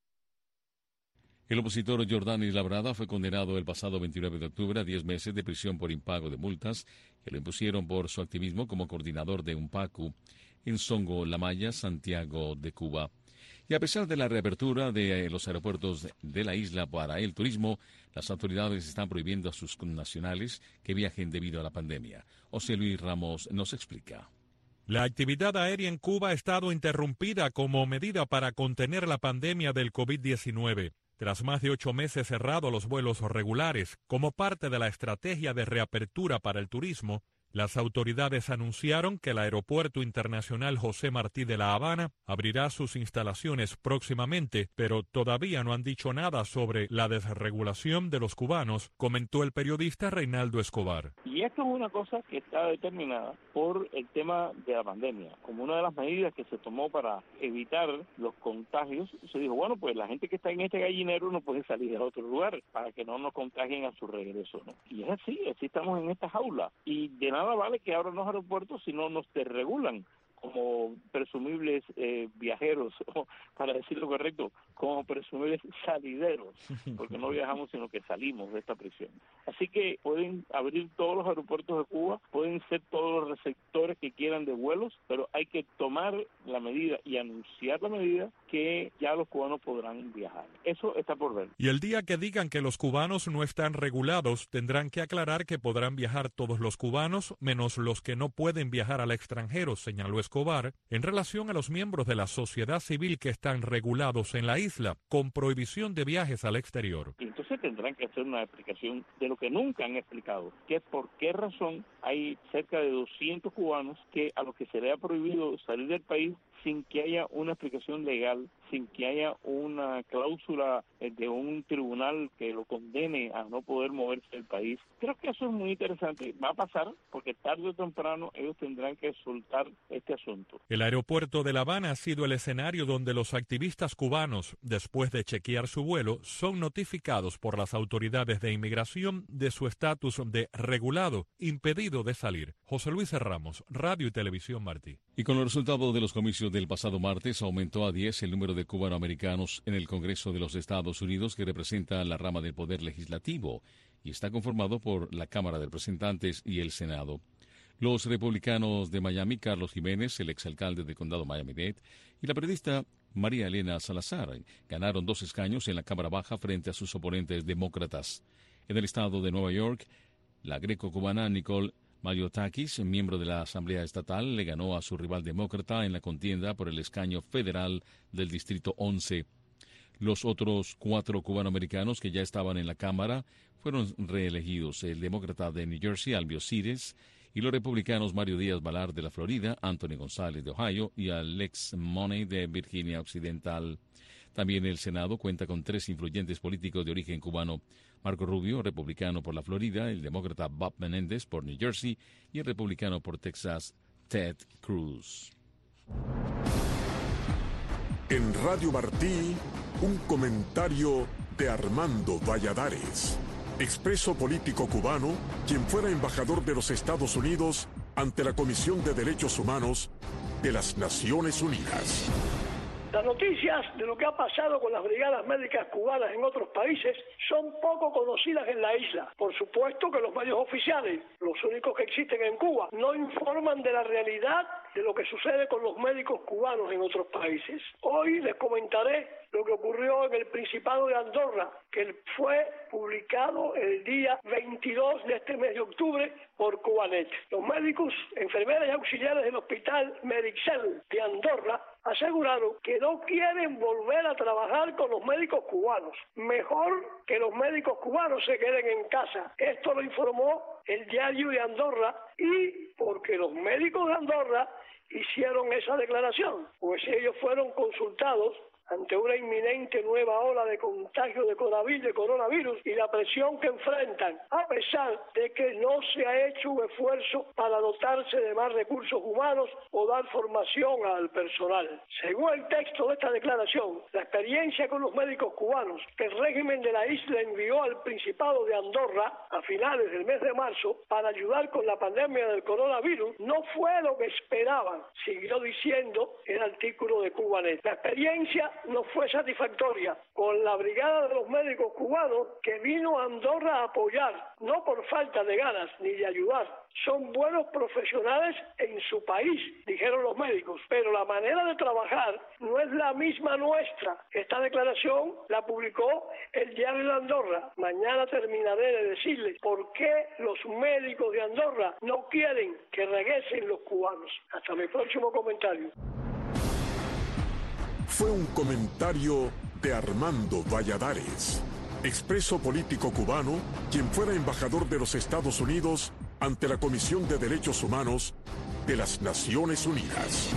El opositor Jordanis Labrada fue condenado el pasado veintinueve de octubre a diez meses de prisión por impago de multas que le impusieron por su activismo como coordinador de UNPACU en Songo, La Maya, Santiago de Cuba. Y a pesar de la reapertura de los aeropuertos de la isla para el turismo, las autoridades están prohibiendo a sus connacionales que viajen debido a la pandemia. José Luis Ramos nos explica. La actividad aérea en Cuba ha estado interrumpida como medida para contener la pandemia del COVID diecinueve. Tras más de ocho meses cerrados los vuelos regulares, como parte de la estrategia de reapertura para el turismo, las autoridades anunciaron que el Aeropuerto Internacional José Martí de La Habana abrirá sus instalaciones próximamente, pero todavía no han dicho nada sobre la desregulación de los cubanos, comentó el periodista Reinaldo Escobar. Y esto es una cosa que está determinada por el tema de la pandemia. Como una de las medidas que se tomó para evitar los contagios, se dijo, bueno, pues la gente que está en este gallinero no puede salir a otro lugar para que no nos contagien a su regreso, ¿no? Y es así, así estamos en esta jaula. Y de nada vale que abran los aeropuertos si no nos desregulan como presumibles eh, viajeros, o, para decirlo correcto, como presumibles salideros, porque no viajamos sino que salimos de esta prisión. Así que pueden abrir todos los aeropuertos de Cuba, pueden ser todos los receptores que quieran de vuelos, pero hay que tomar la medida y anunciar la medida que ya los cubanos podrán viajar. Eso está por ver. Y el día que digan que los cubanos no están regulados, tendrán que aclarar que podrán viajar todos los cubanos, menos los que no pueden viajar al extranjero, señaló Escobar, en relación a los miembros de la sociedad civil que están regulados en la isla, con prohibición de viajes al exterior. Y entonces tendrán que hacer una explicación de lo que nunca han explicado, que es por qué razón hay cerca de doscientos cubanos que a los que se les ha prohibido salir del país sin que haya una explicación legal, sin que haya una cláusula de un tribunal que lo condene a no poder moverse del país. Creo que eso es muy interesante. Va a pasar porque tarde o temprano ellos tendrán que soltar este asunto. El aeropuerto de La Habana ha sido el escenario donde los activistas cubanos, después de chequear su vuelo, son notificados por las autoridades de inmigración de su estatus de regulado, impedido de salir. José Luis Ramos, Radio y Televisión Martí. Y con los resultados de los comicios del pasado martes, aumentó a diez el número de cubanoamericanos en el Congreso de los Estados Unidos, que representa la rama del Poder Legislativo y está conformado por la Cámara de Representantes y el Senado. Los republicanos de Miami, Carlos Jiménez, el exalcalde del condado Miami-Dade, y la periodista María Elena Salazar ganaron dos escaños en la Cámara Baja frente a sus oponentes demócratas. En el estado de Nueva York, la greco-cubana Nicole Maliotakis, miembro de la Asamblea Estatal, le ganó a su rival demócrata en la contienda por el escaño federal del Distrito once. Los otros cuatro cubanoamericanos que ya estaban en la Cámara fueron reelegidos: el demócrata de New Jersey, Albio Cires, y los republicanos Mario Díaz Balart de la Florida, Anthony González de Ohio y Alex Money de Virginia Occidental. También el Senado cuenta con tres influyentes políticos de origen cubano: Marco Rubio, republicano por la Florida, el demócrata Bob Menéndez por New Jersey y el republicano por Texas, Ted Cruz. En Radio Martí, un comentario de Armando Valladares, expreso político cubano, quien fuera embajador de los Estados Unidos ante la Comisión de Derechos Humanos de las Naciones Unidas. Las noticias de lo que ha pasado con las brigadas médicas cubanas en otros países son poco conocidas en la isla. Por supuesto que los medios oficiales, los únicos que existen en Cuba, no informan de la realidad de lo que sucede con los médicos cubanos en otros países. Hoy les comentaré lo que ocurrió en el Principado de Andorra, que fue publicado el día veintidós de este mes de octubre por Cubanet. Los médicos, enfermeras y auxiliares del Hospital Medicel de Andorra aseguraron que no quieren volver a trabajar con los médicos cubanos. Mejor que los médicos cubanos se queden en casa. Esto lo informó el Diario de Andorra, y porque los médicos de Andorra hicieron esa declaración, pues ellos fueron consultados ante una inminente nueva ola de contagio de coronavirus y la presión que enfrentan, a pesar de que no se ha hecho un esfuerzo para dotarse de más recursos humanos o dar formación al personal. Según el texto de esta declaración, la experiencia con los médicos cubanos que el régimen de la isla envió al Principado de Andorra a finales del mes de marzo para ayudar con la pandemia del coronavirus no fue lo que esperaban, siguió diciendo el artículo de Cubanet. La experiencia no fue satisfactoria con la brigada de los médicos cubanos que vino a Andorra a apoyar, no por falta de ganas ni de ayudar. Son buenos profesionales en su país, dijeron los médicos, pero la manera de trabajar no es la misma nuestra. Esta declaración la publicó el Diario de Andorra. Mañana terminaré de decirles por qué los médicos de Andorra no quieren que regresen los cubanos. Hasta mi próximo comentario. Fue un comentario de Armando Valladares, expreso político cubano, quien fuera embajador de los Estados Unidos ante la Comisión de Derechos Humanos de las Naciones Unidas.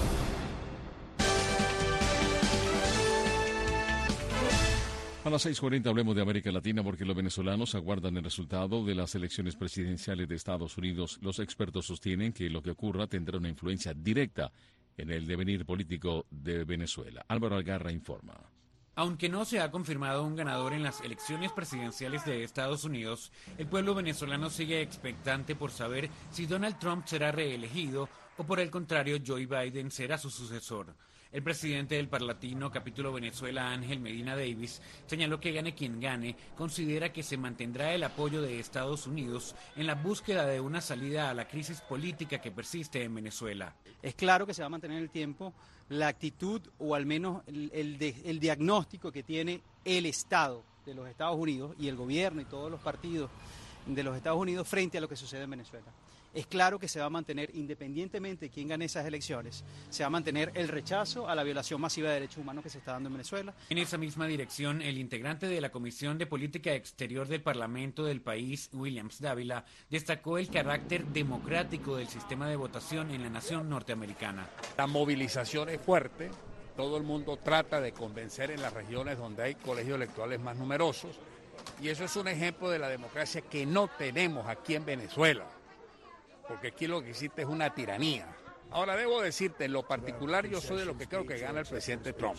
A las seis cuarenta hablemos de América Latina porque los venezolanos aguardan el resultado de las elecciones presidenciales de Estados Unidos. Los expertos sostienen que lo que ocurra tendrá una influencia directa en el devenir político de Venezuela. Álvaro Algarra informa. Aunque no se ha confirmado un ganador en las elecciones presidenciales de Estados Unidos, el pueblo venezolano sigue expectante por saber si Donald Trump será reelegido o por el contrario Joe Biden será su sucesor. El presidente del Parlatino Capítulo Venezuela, Ángel Medina Davis, señaló que gane quien gane, considera que se mantendrá el apoyo de Estados Unidos en la búsqueda de una salida a la crisis política que persiste en Venezuela. Es claro que se va a mantener en el tiempo la actitud o al menos el, el, de, el diagnóstico que tiene el Estado de los Estados Unidos y el gobierno y todos los partidos de los Estados Unidos frente a lo que sucede en Venezuela. Es claro que se va a mantener, independientemente de quién gane esas elecciones, se va a mantener el rechazo a la violación masiva de derechos humanos que se está dando en Venezuela. En esa misma dirección, el integrante de la Comisión de Política Exterior del Parlamento del país, Williams Dávila, destacó el carácter democrático del sistema de votación en la nación norteamericana. La movilización es fuerte, todo el mundo trata de convencer en las regiones donde hay colegios electorales más numerosos, y eso es un ejemplo de la democracia que no tenemos aquí en Venezuela. Porque aquí lo que existe es una tiranía. Ahora, debo decirte, en lo particular yo soy de lo que creo que gana el presidente Trump.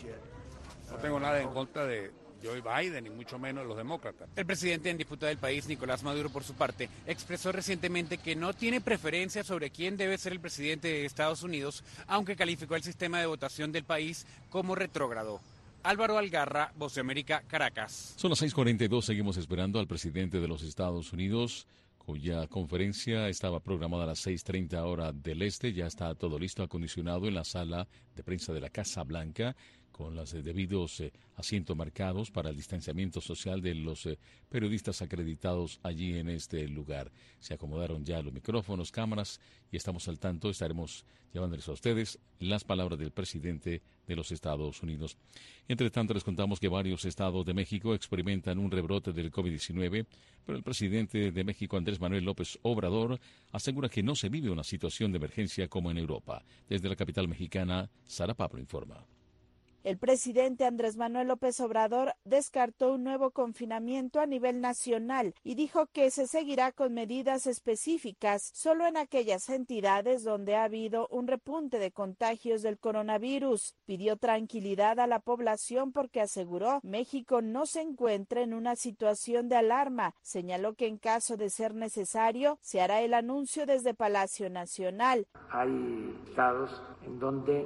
No tengo nada en contra de Joe Biden, ni mucho menos de los demócratas. El presidente en disputa del país, Nicolás Maduro, por su parte, expresó recientemente que no tiene preferencia sobre quién debe ser el presidente de Estados Unidos, aunque calificó el sistema de votación del país como retrógrado. Álvaro Algarra, Voz de América, Caracas. Son las seis cuarenta y dos, seguimos esperando al presidente de los Estados Unidos, cuya conferencia estaba programada a las seis treinta hora del este. Ya está todo listo, acondicionado en la sala de prensa de la Casa Blanca, con los eh, debidos eh, asientos marcados para el distanciamiento social de los eh, periodistas acreditados allí en este lugar. Se acomodaron ya los micrófonos, cámaras, y estamos al tanto. Estaremos llevándoles a ustedes las palabras del presidente de los Estados Unidos. Entre tanto, les contamos que varios estados de México experimentan un rebrote del COVID diecinueve, pero el presidente de México, Andrés Manuel López Obrador, asegura que no se vive una situación de emergencia como en Europa. Desde la capital mexicana, Sara Pablo informa. El presidente Andrés Manuel López Obrador descartó un nuevo confinamiento a nivel nacional y dijo que se seguirá con medidas específicas solo en aquellas entidades donde ha habido un repunte de contagios del coronavirus. Pidió tranquilidad a la población porque aseguró México no se encuentra en una situación de alarma. Señaló que en caso de ser necesario se hará el anuncio desde Palacio Nacional. Hay estados en donde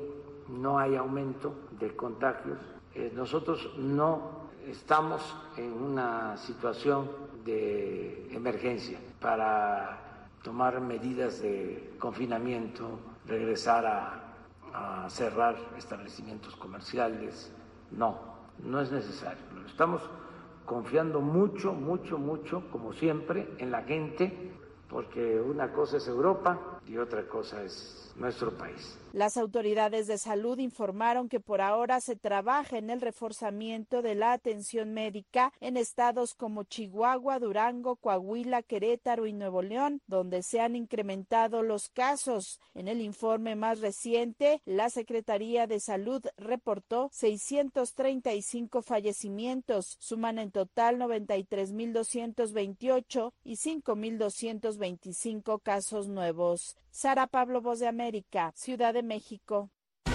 no hay aumento de contagios. Eh, nosotros no estamos en una situación de emergencia para tomar medidas de confinamiento, regresar a, a cerrar establecimientos comerciales. No, no es necesario. Estamos confiando mucho, mucho, mucho, como siempre, en la gente, porque una cosa es Europa y otra cosa es nuestro país. Las autoridades de salud informaron que por ahora se trabaja en el reforzamiento de la atención médica en estados como Chihuahua, Durango, Coahuila, Querétaro y Nuevo León, donde se han incrementado los casos. En el informe más reciente, la Secretaría de Salud reportó seiscientos treinta y cinco fallecimientos, suman en total noventa y tres mil doscientos veintiocho y cinco mil doscientos veinticinco casos nuevos. Sara Pablo, Voz de América, Ciudad de México.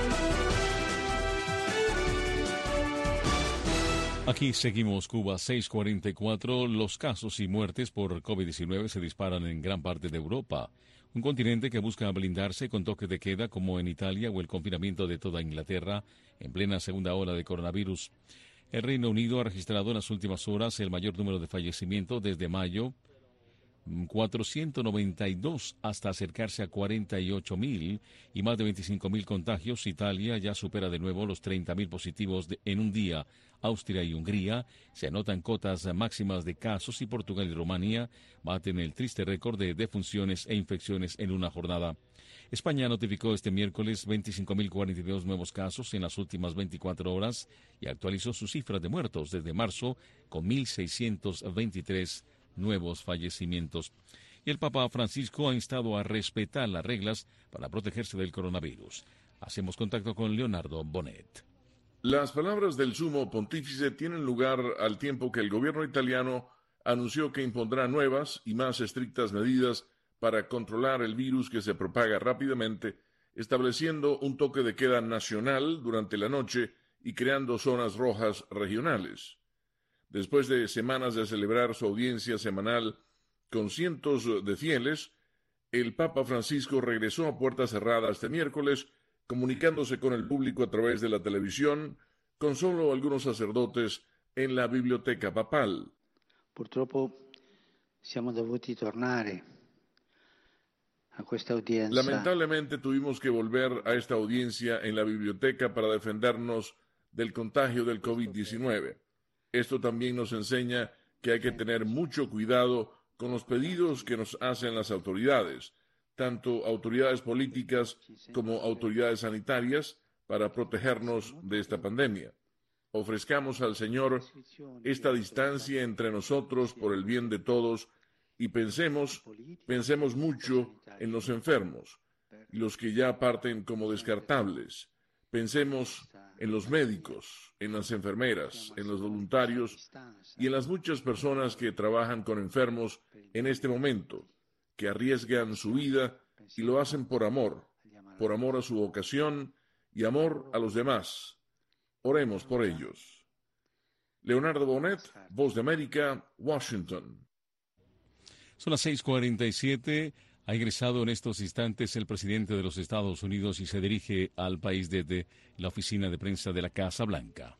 Aquí seguimos, Cuba seiscientos cuarenta y cuatro. Los casos y muertes por COVID diecinueve se disparan en gran parte de Europa, un continente que busca blindarse con toque de queda como en Italia o el confinamiento de toda Inglaterra en plena segunda ola de coronavirus. El Reino Unido ha registrado en las últimas horas el mayor número de fallecimientos desde mayo, cuatrocientos noventa y dos hasta acercarse a cuarenta y ocho mil y más de veinticinco mil contagios. Italia ya supera de nuevo los treinta mil positivos de, en un día. Austria y Hungría se anotan cotas máximas de casos y Portugal y Rumanía baten el triste récord de defunciones e infecciones en una jornada. España notificó este miércoles veinticinco mil cuarenta y dos nuevos casos en las últimas veinticuatro horas y actualizó sus cifras de muertos desde marzo con mil seiscientos veintitrés nuevos fallecimientos. Y el Papa Francisco ha instado a respetar las reglas para protegerse del coronavirus. Hacemos contacto con Leonardo Bonet. Las palabras del sumo pontífice tienen lugar al tiempo que el gobierno italiano anunció que impondrá nuevas y más estrictas medidas para controlar el virus que se propaga rápidamente, estableciendo un toque de queda nacional durante la noche y creando zonas rojas regionales. Después de semanas de celebrar su audiencia semanal con cientos de fieles, el Papa Francisco regresó a puertas cerradas este miércoles, comunicándose con el público a través de la televisión, con solo algunos sacerdotes en la biblioteca papal. Purtroppo siamo dovuti tornare a questa audiencia. Lamentablemente tuvimos que volver a esta audiencia en la biblioteca para defendernos del contagio del COVID diecinueve. Esto también nos enseña que hay que tener mucho cuidado con los pedidos que nos hacen las autoridades, tanto autoridades políticas como autoridades sanitarias, para protegernos de esta pandemia. Ofrezcamos al Señor esta distancia entre nosotros por el bien de todos y pensemos, pensemos mucho en los enfermos y los que ya parten como descartables. Pensemos en los médicos, en las enfermeras, en los voluntarios y en las muchas personas que trabajan con enfermos en este momento, que arriesgan su vida y lo hacen por amor, por amor a su vocación y amor a los demás. Oremos por ellos. Leonardo Bonet, Voz de América, Washington. Son las seis cuarenta y siete. Ha ingresado en estos instantes el presidente de los Estados Unidos y se dirige al país desde la oficina de prensa de la Casa Blanca.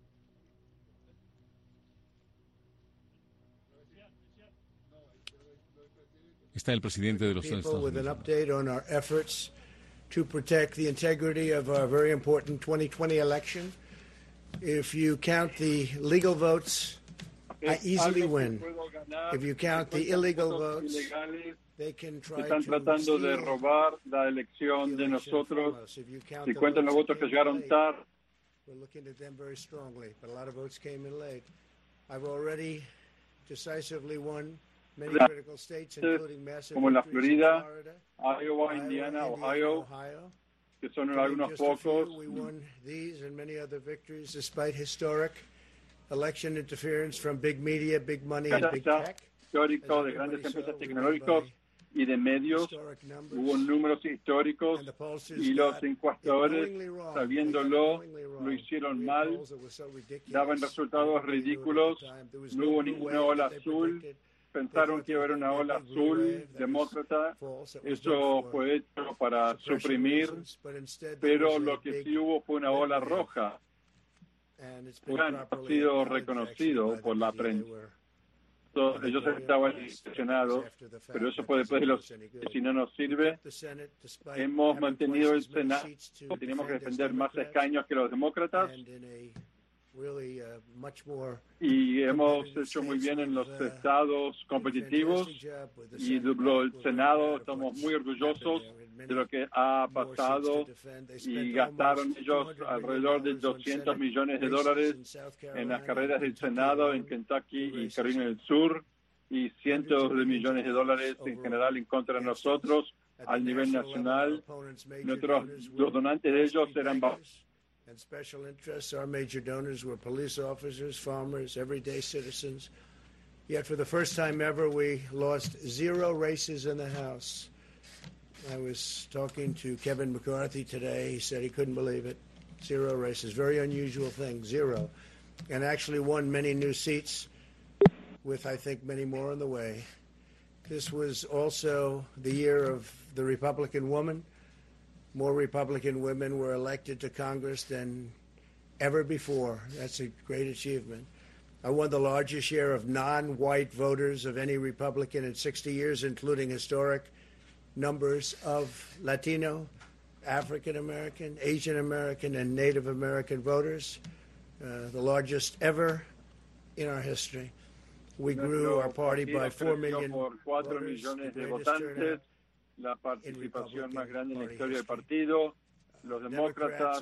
Está el presidente de los Estados Unidos. With an update on our efforts to protect the integrity of our very important twenty twenty election. If you count the legal votes, I easily win. If you count the illegal votes, están tratando de robar la elección de nosotros. Si cuentan los votos que llegaron tarde, we're looking at them very strongly, but a lot of votes came in late. I've already decisively won many critical states, including massive como en la victories in Florida, Florida, Iowa, Indiana, Ohio, Ohio, que son including algunos just a few. pocos. We won these and many other victories despite historic election interference from big media, big money, and big tech. Histórico de grandes empresas tecnológicas y de medios, hubo números históricos y los encuestadores, sabiéndolo, lo hicieron mal, daban resultados ridículos, no hubo ninguna ola azul, pensaron que iba a haber una ola azul demócrata. Eso fue hecho para suprimir, pero lo que sí hubo fue una ola roja. Bueno, ha sido reconocido por la prensa. So, ellos estaban impresionados, pero eso fue después de los... Si no nos sirve, hemos mantenido el Senado, tenemos que defender más escaños que los demócratas, y hemos hecho muy bien en los estados competitivos, y el Senado estamos muy orgullosos de lo que ha pasado, y gastaron ellos alrededor de doscientos millones de dólares en las carreras del Senado en Kentucky y Carolina del Sur, y cientos de millones de dólares en general en contra de nosotros al nivel nacional. Nuestros, los donantes de ellos eran and special interests. Our major donors were police officers, farmers, everyday citizens. Yet for the first time ever, we lost zero races in the House. I was talking to Kevin McCarthy today. He said he couldn't believe it. Zero races. Very unusual thing, zero. And actually won many new seats with, I think, many more on the way. This was also the year of the Republican woman. More Republican women were elected to Congress than ever before. That's a great achievement. I won the largest share of non-white voters of any Republican in sixty years, including historic numbers of Latino, African American, Asian American, and Native American voters, uh, the largest ever in our history. We grew our party by four million voters, the greatest turnout. La participación más grande en la historia del partido. Los demócratas,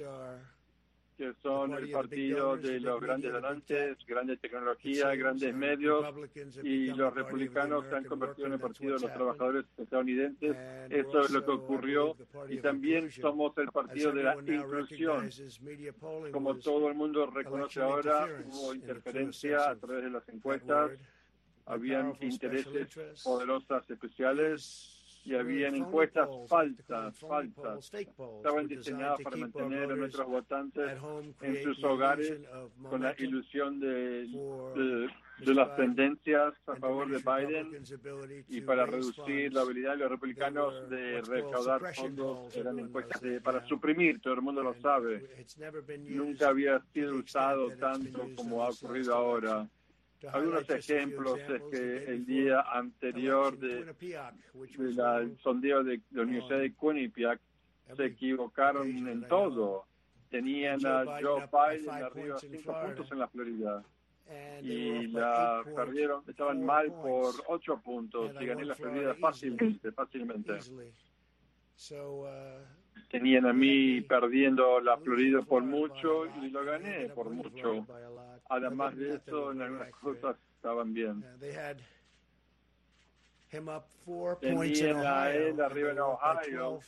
que son el partido de los grandes donantes, grandes tecnologías, grandes medios, y los republicanos se han convertido en el partido de los trabajadores estadounidenses. Eso es lo que ocurrió. Y también somos el partido de la inclusión. Como todo el mundo reconoce ahora, hubo interferencia a través de las encuestas, habían intereses poderosas especiales, y habían encuestas falsas, falsas. Estaban diseñadas para mantener a nuestros votantes en sus hogares con la ilusión de, de, de las tendencias a favor de Biden, y para reducir la habilidad de los republicanos de recaudar fondos. Eran encuestas de, para suprimir, todo el mundo lo sabe. Nunca había sido usado tanto como ha ocurrido ahora. Algunos ejemplos es que el día anterior de, de la, el sondeo de la Universidad de Quinnipiac se equivocaron en todo. Tenían a Joe Biden arriba cinco puntos en la Florida y la perdieron, estaban mal por ocho puntos y gané la Florida fácilmente, fácilmente. Tenían a mí perdiendo la Florida por mucho y lo gané por mucho. Además de eso, en algunas cosas estaban bien. Tenían a él arriba en Ohio.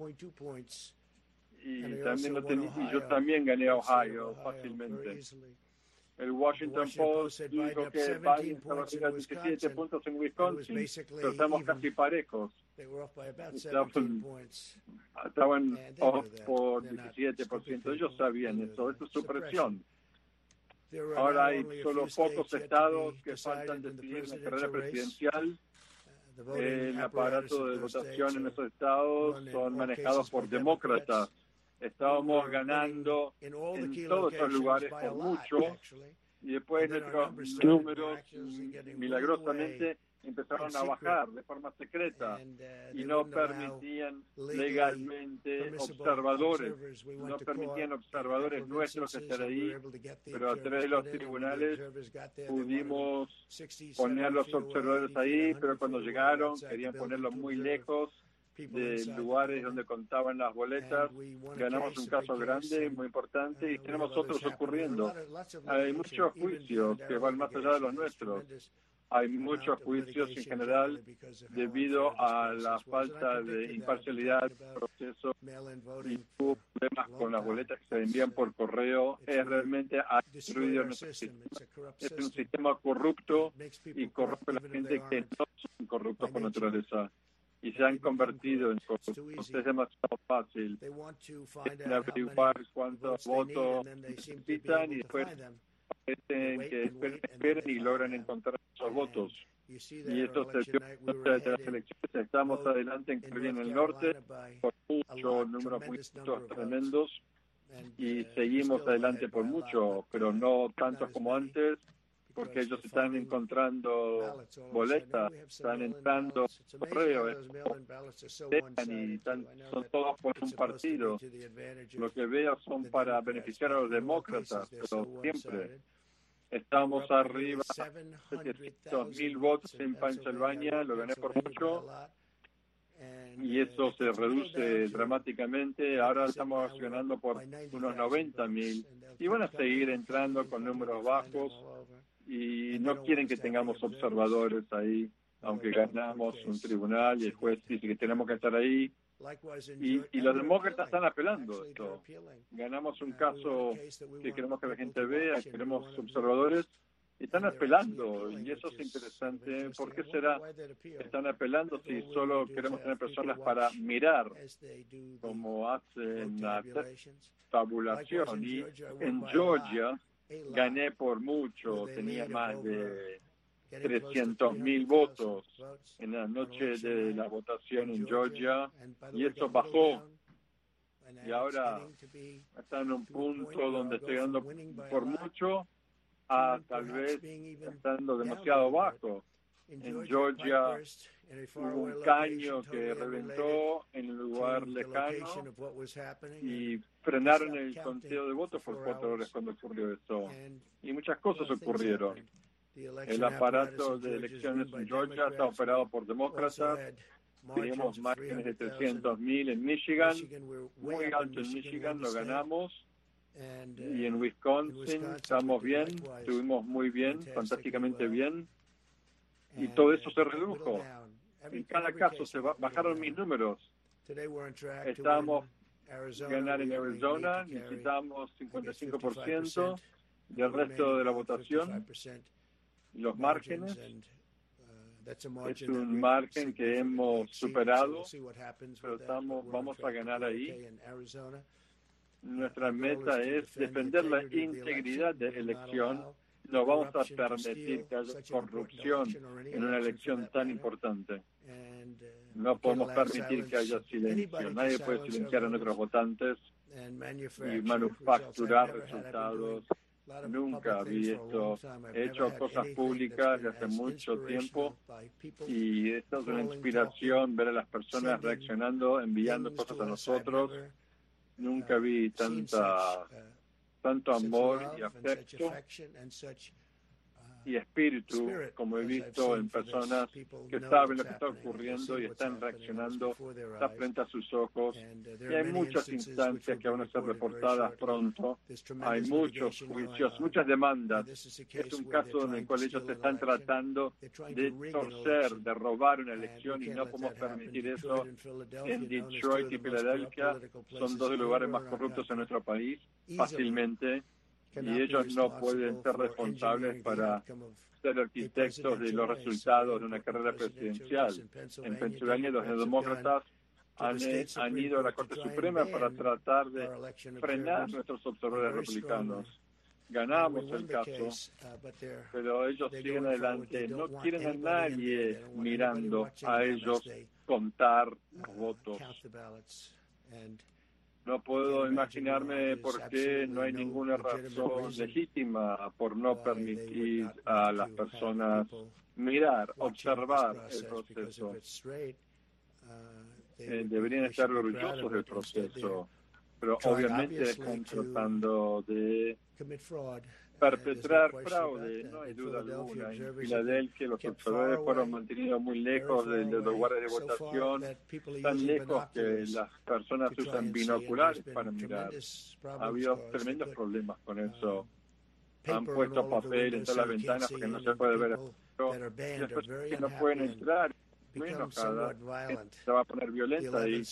Y, también lo ten, y yo también gané a Ohio fácilmente. El Washington Post dijo que Biden estaba arriba de diecisiete puntos en Wisconsin, pero estamos casi parejos. Estaban, estaban off por diecisiete por ciento. Ellos sabían eso, eso es su presión. Ahora hay solo pocos estados que faltan decidir la carrera presidencial. El aparato de votación en esos estados son manejados por demócratas. Estábamos ganando en todos esos lugares por mucho, y después nuestros números milagrosamente empezaron a bajar de forma secreta y no permitían legalmente observadores, no permitían observadores nuestros estar ahí, pero a través de los tribunales pudimos poner los observadores ahí, pero cuando llegaron querían ponerlos muy lejos de lugares donde contaban las boletas. Ganamos un caso grande, muy importante, y tenemos otros ocurriendo. Hay muchos juicios que van más allá de los nuestros. Hay muchos juicios en general debido a la falta de imparcialidad del proceso y hubo problemas con las boletas que se envían por correo. Es realmente ha destruido nuestro sistema. Es un sistema corrupto y corrompe a la gente que no son corruptos por naturaleza y se han convertido en corruptos. Es demasiado fácil. Quieren averiguar cuántos votos necesitan y después parecen que esperen, esperen y logran encontrar esos votos. Y esto se dio de las elecciones. Estamos adelante en Carolina del Norte por muchos números muy tremendos y seguimos adelante por mucho, pero no tantos como antes, porque ellos están encontrando boletas, están entrando correos, y están, son todos por un partido. Lo que veo son para beneficiar a los demócratas, pero siempre estamos arriba de setecientos mil votos en Pensilvania, lo gané por mucho, y eso se reduce dramáticamente. Ahora estamos ganando por unos noventa mil, y van a seguir entrando con números bajos, y no quieren que tengamos observadores ahí, aunque ganamos un tribunal y el juez dice que tenemos que estar ahí. Y, y los demócratas están apelando esto. Ganamos un caso que queremos que la gente vea, queremos observadores, y están apelando, y eso es interesante. ¿Por qué será que están apelando si solo queremos tener personas para mirar, como hacen la tabulación? Y en Georgia gané por mucho, tenía más de trescientos mil votos en la noche de la votación en Georgia, y eso bajó, y ahora está en un punto donde estoy ganando por mucho a tal vez estando demasiado bajo. En Georgia hubo un caño que reventó en un lugar lejano y frenaron el conteo de votos por cuatro horas cuando ocurrió eso, y muchas cosas ocurrieron. El aparato de elecciones en Georgia está operado por demócratas. Teníamos márgenes de trescientos mil en Michigan, muy alto en Michigan, lo ganamos. Y en Wisconsin estamos bien, estuvimos muy bien, fantásticamente bien. Y todo eso se redujo. En cada caso se bajaron mis números. Estábamos a ganar en Arizona, necesitamos cincuenta y cinco por ciento del resto de la votación. Los márgenes, es un margen que hemos superado, pero estamos, vamos a ganar ahí. Nuestra meta es defender la integridad de la elección. No vamos a permitir que haya corrupción en una elección tan importante. No podemos permitir que haya silencio. Nadie puede silenciar a nuestros votantes y manufacturar resultados. Nunca vi esto. He hecho cosas públicas desde hace mucho tiempo, y esto es una inspiración, ver a las personas reaccionando, enviando cosas a nosotros. Nunca vi tanta, tanto amor y afecto y espíritu como he visto en personas que saben lo que está ocurriendo y están reaccionando, está frente a sus ojos. Y hay muchas instancias que van a ser reportadas pronto. Hay muchos juicios, muchas demandas. Es un caso en el cual ellos están tratando de torcer, de robar una elección, y no podemos permitir eso. En Detroit y Filadelfia son dos de los lugares más corruptos en nuestro país, fácilmente. Y ellos no pueden ser responsables para ser arquitectos de los resultados de una carrera presidencial. En Pensilvania, los demócratas han, han ido a la Corte Suprema para tratar de frenar nuestros observadores republicanos. Ganamos el caso, pero ellos siguen adelante. No quieren a nadie mirando a ellos contar los votos. No puedo imaginarme por qué no hay ninguna razón legítima por no permitir a las personas mirar, observar el proceso. Eh, deberían estar orgullosos del proceso, pero obviamente están tratando de perpetrar fraude, no hay duda alguna. En Filadelfia los observadores fueron mantenidos muy lejos de, de los lugares de votación, tan lejos que las personas usan binoculares para mirar. Ha habido tremendos problemas con eso. Han puesto papel en todas las ventanas porque no se puede ver. Y las personas que no pueden entrar, muy enojadas, se va a poner violenta, y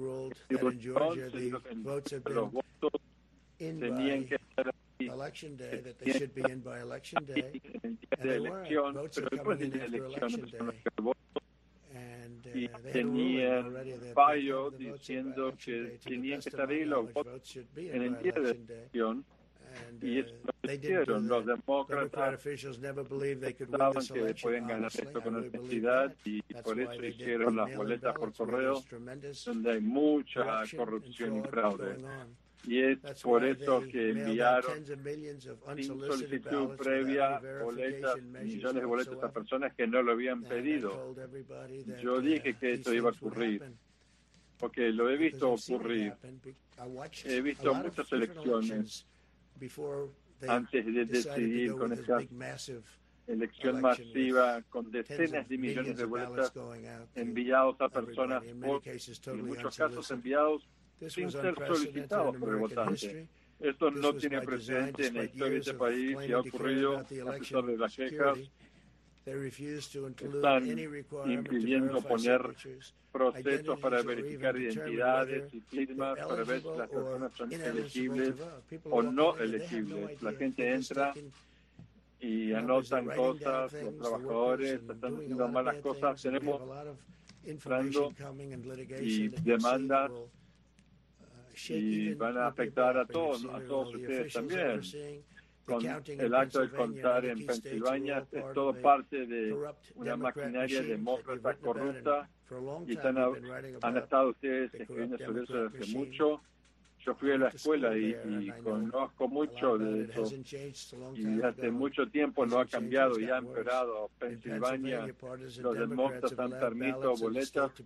los votos tenían que estar election day that they should be in by election day, and they weren't. Votes are coming in after election day. Y tenían fallo diciendo que tenían que estar ahí los votos en el día de elección, Y eso lo hicieron. Los demócratas pensaban que pueden ganar esto con honestidad y por eso hicieron las boletas por correo, donde hay mucha corrupción y fraude. Y es por eso que enviaron sin solicitud previa boletas, millones de boletas a personas que no lo habían pedido. Yo dije que esto iba a ocurrir, porque lo he visto ocurrir. He visto muchas elecciones antes de decidir con esta elección masiva con decenas de millones de boletas enviados a personas, por, en muchos casos enviados sin ser solicitados por el votante. Esto no tiene precedente en la historia de este país y ha ocurrido a pesar de las quejas. Están impidiendo poner procesos para verificar identidades y firmas para ver si las personas son elegibles o no elegibles. La gente entra y anotan cosas, los trabajadores están haciendo malas cosas. Tenemos entrando y demandas y van a afectar a todos, a todos ustedes también. Con el acto de contar en Pensilvania es todo parte de una maquinaria demócrata corrupta y están, han estado ustedes escribiendo sobre eso desde hace mucho. Yo fui a la escuela y, y conozco mucho de eso y hace mucho tiempo no ha cambiado y ha empeorado. Pensilvania, los demócratas han permitido boletas